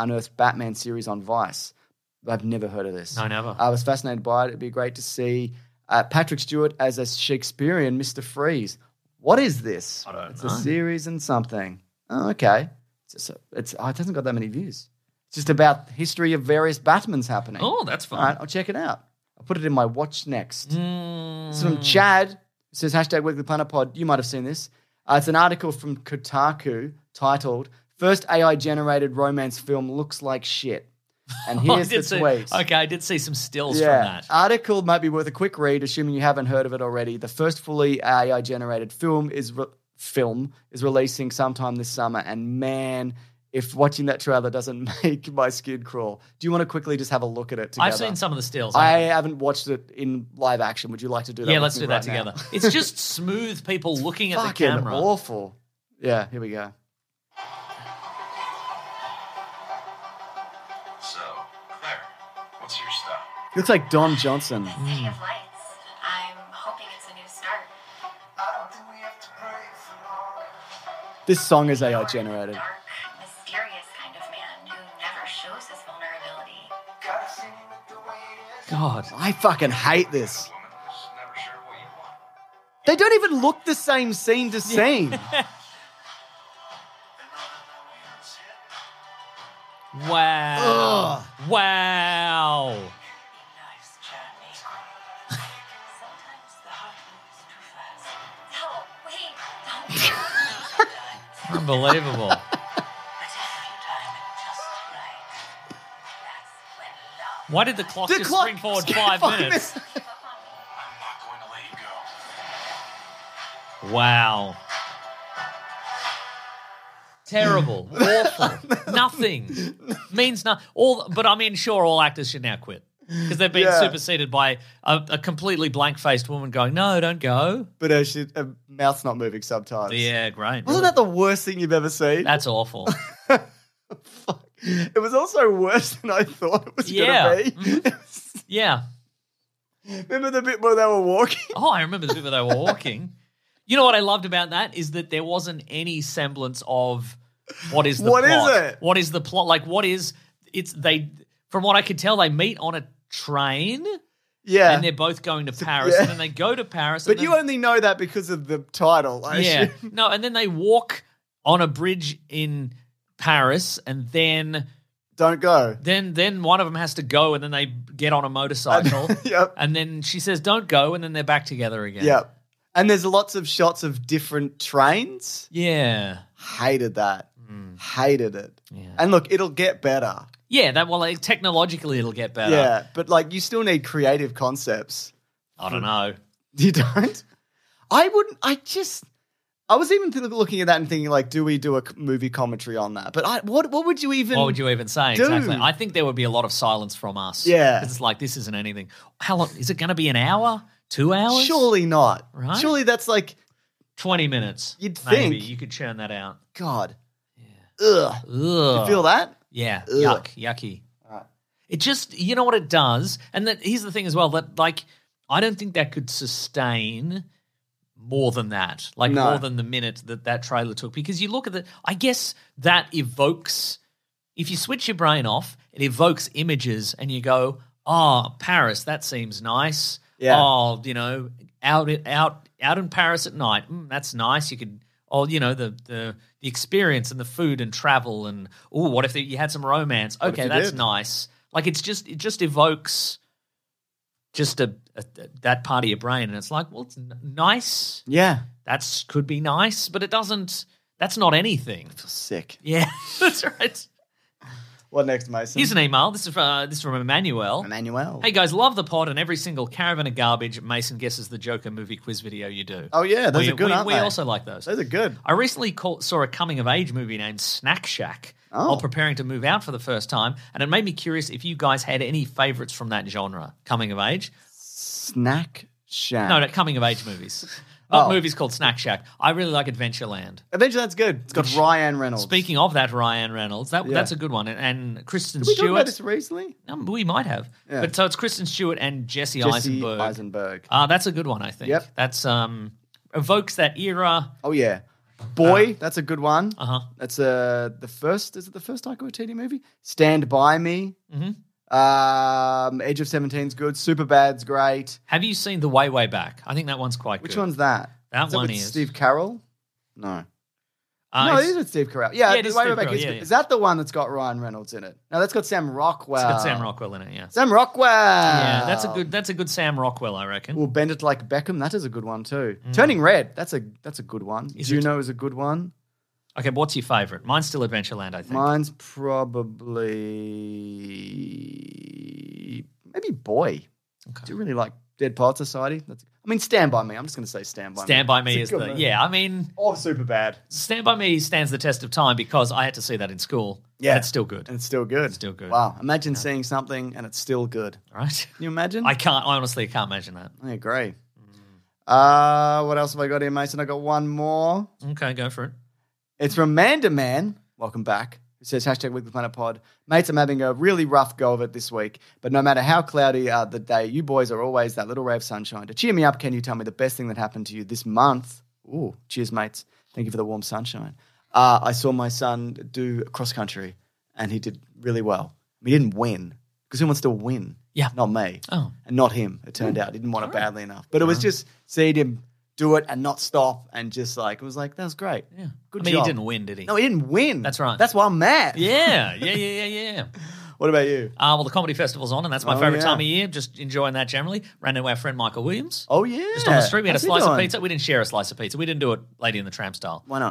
on Vice? I've never heard of this. No, never. I was fascinated by it. It'd be great to see Patrick Stewart as a Shakespearean Mr. Freeze. What is this? I don't know. It's a series and something. Oh, okay. It hasn't got that many views. It's just about history of various Batmans happening. Oh, that's fun. All right, I'll check it out. I'll put it in my watch next. It's from Chad. It says #Weekly Planet Pod. You might have seen this. It's an article from Kotaku titled "First AI-generated romance film looks like shit." And here's the tweet. Okay, I did see some stills from that. Article might be worth a quick read, assuming you haven't heard of it already. The first fully AI-generated film is releasing sometime this summer, and man, if watching that trailer doesn't make my skin crawl. Do you want to quickly just have a look at it together? I've seen some of the stills. I haven't watched it in live action. Would you like to do that? Yeah, let's do that together. It's just smooth people looking at the camera. Fucking awful. Yeah, here we go. So, Claire, what's your stuff? He looks like Don Johnson. City of Lights. I'm hoping it's a new start. I don't think we have to pray for long. This song is AI generated. Dark, mysterious kind of man who never shows his vulnerability. Gotta sing it the way it is. God. I fucking hate this. Woman who's never sure what you want. They don't even look the same scene to scene. Wow. Ugh. Wow. Nice journey. Sometimes the hard news Unbelievable. Why did the clock just spring forward 5 minutes? I'm not going to let you go. Wow. Terrible. Awful. Nothing. Means nothing. But I mean, sure, all actors should now quit. Because they've been superseded by a completely blank-faced woman going, no, don't go. But her mouth's not moving sometimes. Yeah, great. Wasn't that the worst thing you've ever seen? That's awful. Fuck. It was also worse than I thought it was going to be. Yeah. Remember the bit where they were walking? Oh, I remember the bit where they were walking. You know what I loved about that is that there wasn't any semblance of what is the plot. What is it? What is the plot? Like, from what I could tell, they meet on a train. Yeah. And they're both going to Paris. And then they go to Paris. But you only know that because of the title, I assume. No, and then they walk on a bridge in Paris and then... Don't go. Then one of them has to go and then they get on a motorcycle. Yep. And then she says, don't go, and then they're back together again. Yep. And there's lots of shots of different trains. Yeah. Hated that. Hated it. Yeah. And look, it'll get better. Yeah, technologically it'll get better. Yeah, but like you still need creative concepts. I don't know. You don't? I was even looking at that and thinking like, do we do a movie commentary on that? But what would you even? What would you even say? do? Exactly. I think there would be a lot of silence from us. Yeah. 'Cause it's like, this isn't anything. How long? Is it going to be an hour? 2 hours? Surely not. Right? Surely that's like 20 minutes. You'd Maybe. think. You could churn that out. God. Yeah. Ugh. Ugh. You feel that? Yeah. Ugh. Yucky. Right. It just, you know what it does? And here's the thing as well, that like, I don't think that could sustain more than that. Like more than the minute that trailer took. Because you look at I guess that evokes, if you switch your brain off, it evokes images and you go, oh, Paris, that seems nice. Yeah. Oh, out in Paris at night, that's nice. You could, the experience and the food and travel and, what if you had some romance? Okay, that's nice. Like it just evokes just that part of your brain, and it's like, well, it's nice. Yeah. That could be nice, but it doesn't. That's not anything. I feel sick. Yeah, that's right. What next, Mason? Here's an email. This is from Emmanuel. Emmanuel. Hey guys, love the pod, and every single caravan of garbage Mason guesses the Joker movie quiz video you do. Oh yeah, those are good, aren't we they? also like those. Those are good. I recently saw a coming-of-age movie named Snack Shack while preparing to move out for the first time, and it made me curious if you guys had any favorites from that genre, coming-of-age. Snack Shack. No, coming-of-age movies. Not movies called Snack Shack. I really like Adventureland. Adventureland's good. It's got Ryan Reynolds. Speaking of that, Ryan Reynolds, that's a good one. And Kristen Did we Stewart. talk about this recently? We might have. Yeah. But so it's Kristen Stewart and Jesse Eisenberg. That's a good one, I think. Yep. That's evokes that era. Oh yeah. Boy, that's a good one. Uh-huh. That's the first. Is it the first Taika Waititi movie? Stand By Me. Mm-hmm. Edge of 17's good. Superbad's great. Have you seen The Way, Way Back? I think that one's quite good. Which one's that? That is that one with is. Steve Carell? No. No, it is with Steve Carell. Yeah, it The is Way, Steve Way Back Carell, is yeah, good. yeah. Is that the one that's got Ryan Reynolds in it? No, that's got Sam Rockwell. It's got Sam Rockwell in it, yeah. Sam Rockwell. Yeah, that's a good Sam Rockwell, I reckon. Well, Bend It Like Beckham, that is a good one too. Turning Red, that's a good one. Juno is a good one. Okay, but what's your favourite? Mine's still Adventureland, I think. Mine's probably maybe Boy. Okay. I do really like Dead Poets Society. Stand By Me. I'm just going to say Stand By Me. Stand By Me is Or Superbad. Stand By Me stands the test of time because I had to see that in school. Yeah. And it's still good. And it's still good. It's still good. Wow. Imagine seeing something and it's still good. Right? Can you imagine? I honestly can't imagine that. I agree. What else have I got here, Mason? I got one more. Okay, go for it. It's from Manda Man. Welcome back. It says #Weekly Planet Pod. Mates, I'm having a really rough go of it this week, but no matter how cloudy the day, you boys are always that little ray of sunshine. To cheer me up, can you tell me the best thing that happened to you this month? Ooh, cheers, mates. Thank you for the warm sunshine. I saw my son do cross country, and he did really well. He didn't win, because who wants to win? Yeah. Not me. Oh. And not him, it turned out. He didn't want it badly enough. But it was just seeing him do it and not stop and just it was like, that was great. Yeah. Good job. job. He didn't win, did he? No, he didn't win. That's right. That's why I'm mad. Yeah. What about you? Well, the comedy festival's on, and that's my favourite time of year. Just enjoying that generally. Ran into our friend Michael Williams. Oh, yeah. Just on the street. We had How's a he slice of doing? pizza. We didn't share a slice of pizza. We didn't do it Lady in the Tramp style. Why not?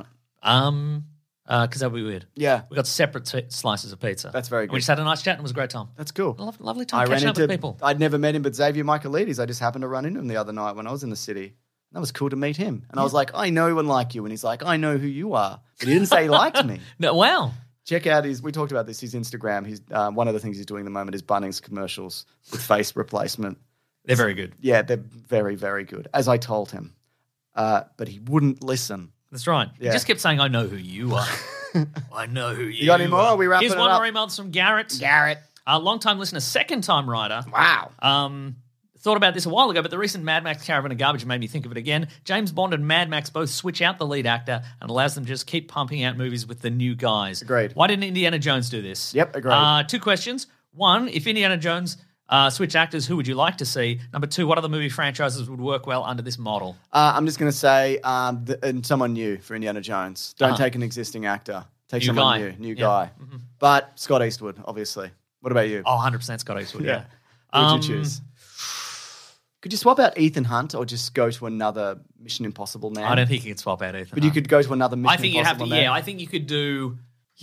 Because that would be weird. Yeah. We got separate slices of pizza. That's very And good. we just had a nice chat and it was a great time. That's cool. Lovely time catching up with people. I'd never met him, but Xavier Michaelides, I just happened to run into him the other night when I was in the city. That was cool to meet him. And I was like, I know and like you. And he's like, I know who you are. But he didn't say he liked me. No, wow. Check out we talked about this, his Instagram. He's one of the things he's doing at the moment is Bunnings commercials with face replacement. They're very good. Yeah, they're very, very good, as I told him. But he wouldn't listen. That's right. Yeah. He just kept saying, I know who you are. I know who you are. You got any more? Are we wrapping Here's it one up? more email from Garrett. Long-time listener, second-time writer. Wow. Thought about this a while ago, but the recent Mad Max Caravan of Garbage made me think of it again. James Bond and Mad Max both switch out the lead actor and allows them to just keep pumping out movies with the new guys. Agreed. Why didn't Indiana Jones do this? Yep, agreed. 2 questions. 1, if Indiana Jones switched actors, who would you like to see? Number 2, what other movie franchises would work well under this model? I'm just going to say and someone new for Indiana Jones. Don't take an existing actor. Take New someone guy. new Yeah. guy. Mm-hmm. But Scott Eastwood, obviously. What about you? Oh, 100% Scott Eastwood, yeah. Who would you choose? Could you swap out Ethan Hunt or just go to another Mission Impossible man? I don't think you could swap out Ethan But you Hunt. could go to another Mission I think you'd have to, Impossible man. I think you could do,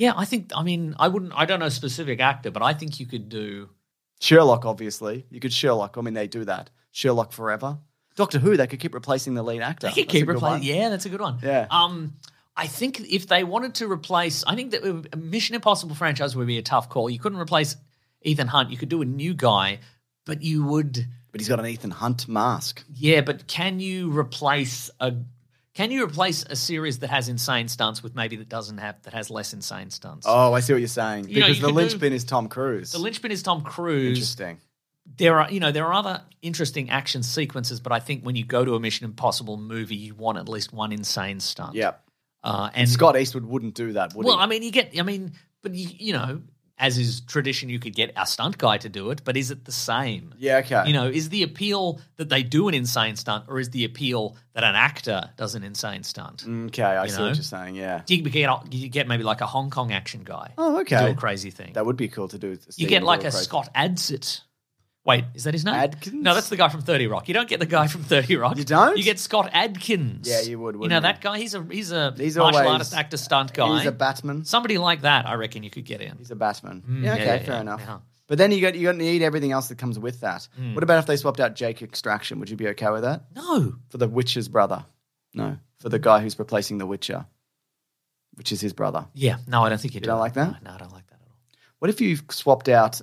I don't know a specific actor, but I think you could do. Sherlock, obviously. You could Sherlock. I mean, they do that. Sherlock forever. Doctor Who, they could keep replacing the lead actor. They could keep replacing. Yeah, that's a good one. Yeah. I think if they wanted to replace, I think that a Mission Impossible franchise would be a tough call. You couldn't replace Ethan Hunt. You could do a new guy, but you would. But he's got an Ethan Hunt mask. Yeah, but can you replace a series that has insane stunts with maybe that has less insane stunts? Oh, I see what you're saying. You know, Because you the could linchpin is Tom Cruise. The linchpin is Tom Cruise. Interesting. There are other interesting action sequences, but I think when you go to a Mission Impossible movie, you want at least one insane stunt. Yep. And Scott Eastwood wouldn't do that, would he? Well, I mean, but you know, as is tradition, you could get a stunt guy to do it, but is it the same? Yeah, okay. You know, is the appeal that they do an insane stunt, or is the appeal that an actor does an insane stunt? Okay, I see what you're saying, yeah. You get maybe like a Hong Kong action guy. Oh, okay. To do a crazy thing. That would be cool to do. You get like a Scott Adsit. Wait, is that his name? Adkins? No, that's the guy from 30 Rock. You don't get the guy from 30 Rock. You don't? You get Scott Adkins. Yeah, you would, You wouldn't know, you? that guy, he's a martial always- artist, actor, stunt guy. He's a Batman. Somebody like that, I reckon you could get in. He's a Batman. yeah, Okay, yeah, fair yeah, enough. yeah. But then you need everything else that comes with that. What about if they swapped out Jake Extraction? Would you be okay with that? No. For the Witcher's brother? No. For the guy who's replacing the Witcher, which is his brother. Yeah, no, I don't think you do. You don't like that? No, I don't like that at all. What if you swapped out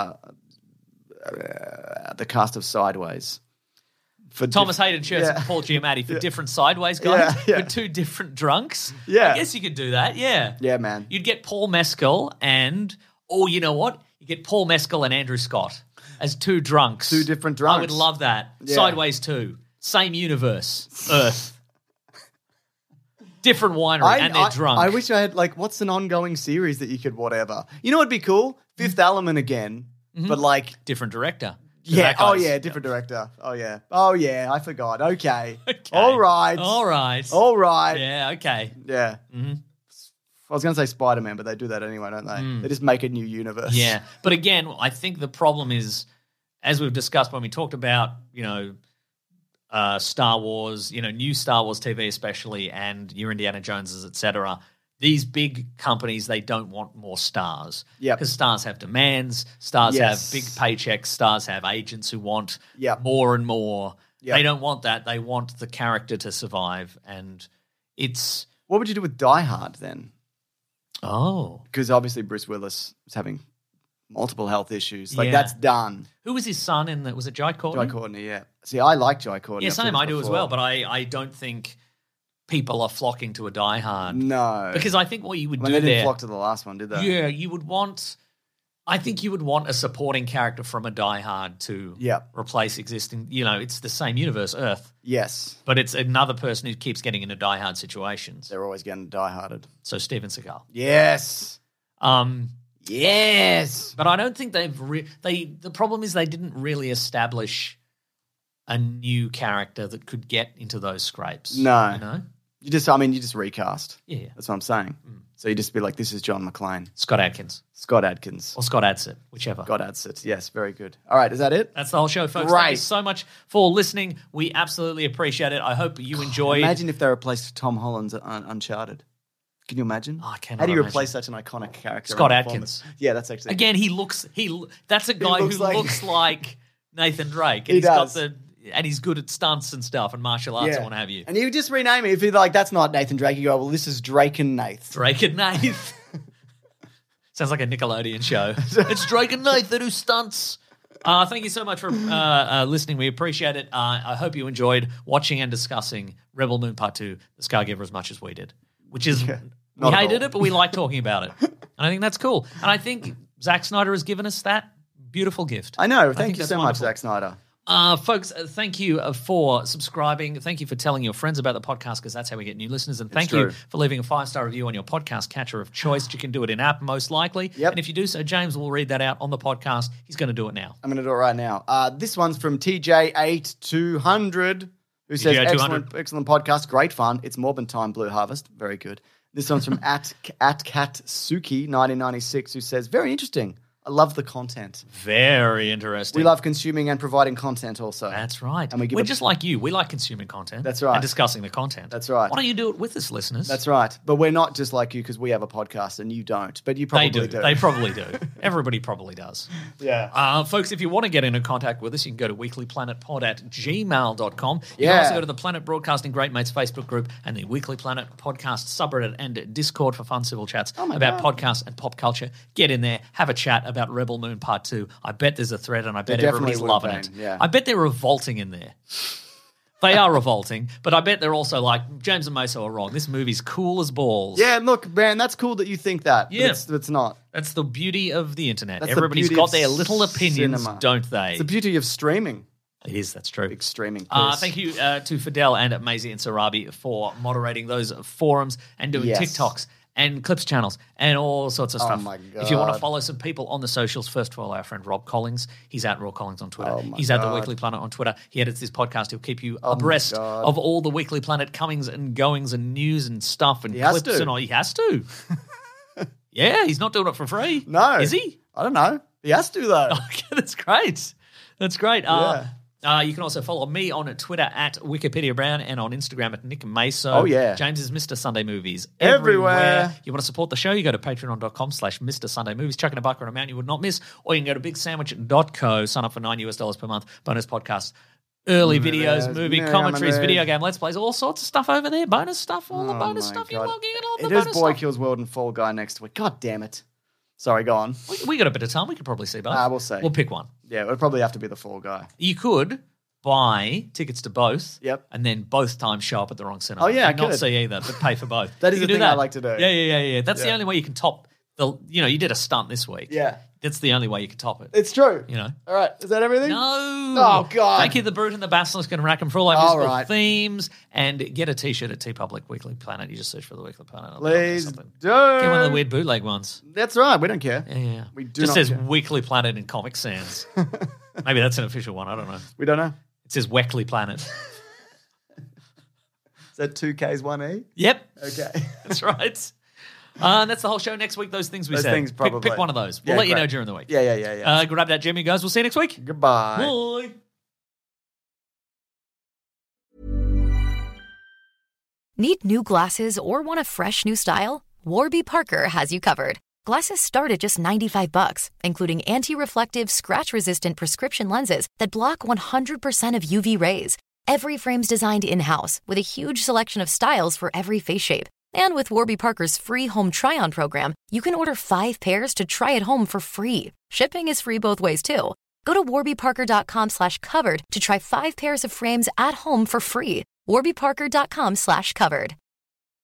the cast of Sideways? For Thomas Hayden Church and Paul Giamatti for different sideways guys, Yeah. for 2 different drunks. Yeah. I guess you could do that, yeah. Yeah, man. You'd get Paul Mescal and, you know what? You get Paul Mescal and Andrew Scott as 2 drunks. 2 different drunks. I would love that. Yeah. Sideways 2. Same universe. Earth. Different winery and they're drunk. I wish I had, what's an ongoing series that you could whatever? You know what'd be cool? Fifth Element again, but Different director. Yeah. That Oh, guy's- yeah. Different director. Oh, yeah. Oh, yeah. I forgot. Okay. Okay. All right. All right. All right. Yeah, okay. Yeah. Mm-hmm. I was going to say Spider-Man, but they do that anyway, don't they? They just make a new universe. Yeah. But again, I think the problem is, as we've discussed when we talked about, Star Wars, new Star Wars TV especially, and your Indiana Joneses, et cetera, these big companies, they don't want more stars. Yep. Because stars have demands, stars Yes. have big paychecks, stars have agents who want Yep. more and more. Yep. They don't want that. They want the character to survive. And it's... What would you do with Die Hard then? Oh. Because obviously Bruce Willis is having multiple health issues. Yeah. That's done. Who was his son in that? Was it Jai Courtney? Jai Courtney, yeah. See, I like Jai Courtney. Yeah, I've said same. this I do as before. well. But I don't think people are flocking to a Die Hard. No. Because I think what you would I mean, do they didn't there... flock to the last one, did they? Yeah, you would want... I think you would want a supporting character from a Die Hard to replace existing... it's the same universe, Earth. Yes. But it's another person who keeps getting into Die Hard situations. They're always getting die-harded. So Steven Seagal. Yes. Yes. But I don't think they've... The problem is they didn't really establish a new character that could get into those scrapes. No. You just recast. Yeah. That's what I'm saying. So you just be like, this is John McClane. Scott Adkins. Scott Adkins. Or Scott Adsit, whichever. Scott Adsit. Yes, very good. All right, is that it? That's the whole show, folks. Great. Thank you so much for listening. We absolutely appreciate it. I hope you enjoyed. Imagine if they replaced Tom Holland's Uncharted. Can you imagine? Oh, I cannot How do you imagine. replace such an iconic character? Scott in a Adkins. performance? Yeah, that's actually... Again, that's a guy who looks like Nathan Drake. And He does. And he's good at stunts and stuff and martial arts and what have you. And you just rename it. If you're like, that's not Nathan Drake, you go, well, this is Drake and Nath. Drake and Nath. Sounds like a Nickelodeon show. It's Drake and Nath that do stunts. Thank you so much for listening. We appreciate it. I hope you enjoyed watching and discussing Rebel Moon Part 2, The Scargiver, as much as we did. Which is, we hated it, but we like talking about it. And I think that's cool. And I think Zack Snyder has given us that beautiful gift. I know. Thank you so much, Zack Snyder. Folks, thank you for subscribing. Thank you for telling your friends about the podcast, because that's how we get new listeners. And thank you for leaving a 5-star review on your podcast catcher of choice. You can do it in app, most likely. Yep. And if you do so, James will read that out on the podcast. He's going to do it now. I'm going to do it right now. This one's from TJ8200, who says, excellent podcast, great fun. It's Morbin time, Blue Harvest. Very good. This one's from at Katsuki 1996, who says, very interesting. I love the content. Very interesting. We love consuming and providing content also. That's right. And we're just like you. We like consuming content. That's right. And discussing the content. That's right. Why don't you do it with us, listeners? That's right. But we're not just like you because we have a podcast and you don't. But you probably do. They probably do. Everybody probably does. Yeah. Folks, if you want to get into contact with us, you can go to weeklyplanetpod@gmail.com. You can also go to the Planet Broadcasting Great Mates Facebook group and the Weekly Planet podcast subreddit and Discord for fun civil chats about podcasts and pop culture. Get in there. Have a chat about Rebel Moon Part 2. I bet there's a thread and I bet everybody's loving it. Yeah. I bet they're revolting in there. They are revolting, but I bet they're also like, James and Meso are wrong. This movie's cool as balls. Yeah, look, man, that's cool that you think that. Yeah. But it's not. That's the beauty of the internet. That's Everybody's the beauty got of their little opinions, cinema. don't they? It's the beauty of streaming. It is, that's true. Big streaming. Thank you to Fidel and Maisie and Sarabi for moderating those forums and doing TikToks and Clips channels and all sorts of stuff. Oh, my God. If you want to follow some people on the socials, first of all, our friend Rob Collins. He's at Rob Collins on Twitter. He's at The Weekly Planet on Twitter. He edits this podcast. He'll keep you abreast of all the Weekly Planet comings and goings and news and stuff and clips and all. He has to. Yeah, he's not doing it for free. No. Is he? I don't know. He has to, though. Okay, that's great. That's great. Yeah. You can also follow me on Twitter at Wikipedia Brown and on Instagram at Nick Maso. Oh, yeah. James is Mr. Sunday Movies. Everywhere. You want to support the show, you go to patreon.com/Mr. Sunday Movies. Chuck in a buck or an amount you would not miss. Or you can go to bigsandwich.co, sign up for $9 per month, bonus podcasts, early videos, movie commentaries, video game Let's Plays, all sorts of stuff over there. Bonus stuff, all the bonus stuff. You're logging in all the bonus stuff. It is Boy stuff. Kills World and Fall Guy next week. God damn it. Sorry, go on. We got a bit of time. We could probably see both. We'll see. We'll pick one. Yeah, it would probably have to be the Fall Guy. You could buy tickets to both. Yep. And then both times show up at the wrong cinema. Oh, yeah, and I not could. see either, but pay for both. That is You the can thing I like to do. Yeah. That's the only way you can top the. You did a stunt this week. Yeah. That's the only way you can top it. It's true. You know. All right. Is that everything? No. Oh, God. Thank you, The Brute and the Basilisk and Rackham for all our All musical right. themes. And get a t-shirt at TeePublic Weekly Planet. You just search for the Weekly Planet. Please do. Get one of the weird bootleg ones. That's right. We don't care. Yeah. We do just not says care. Weekly Planet in Comic Sans. Maybe that's an official one. I don't know. We don't know. It says Weekly Planet. Is that 2Ks, 1E? Yep. Okay. That's right. And that's the whole show next week. Those things we Those said. things probably. Pick one of those. We'll Yeah, let you great. know during the week. Yeah. Grab that, Jimmy, guys. We'll see you next week. Goodbye. Bye. Need new glasses or want a fresh new style? Warby Parker has you covered. Glasses start at just $95, including anti-reflective, scratch-resistant prescription lenses that block 100% of UV rays. Every frame's designed in-house with a huge selection of styles for every face shape. And with Warby Parker's free home try-on program, you can order 5 pairs to try at home for free. Shipping is free both ways, too. Go to warbyparker.com/covered to try 5 pairs of frames at home for free. warbyparker.com/covered.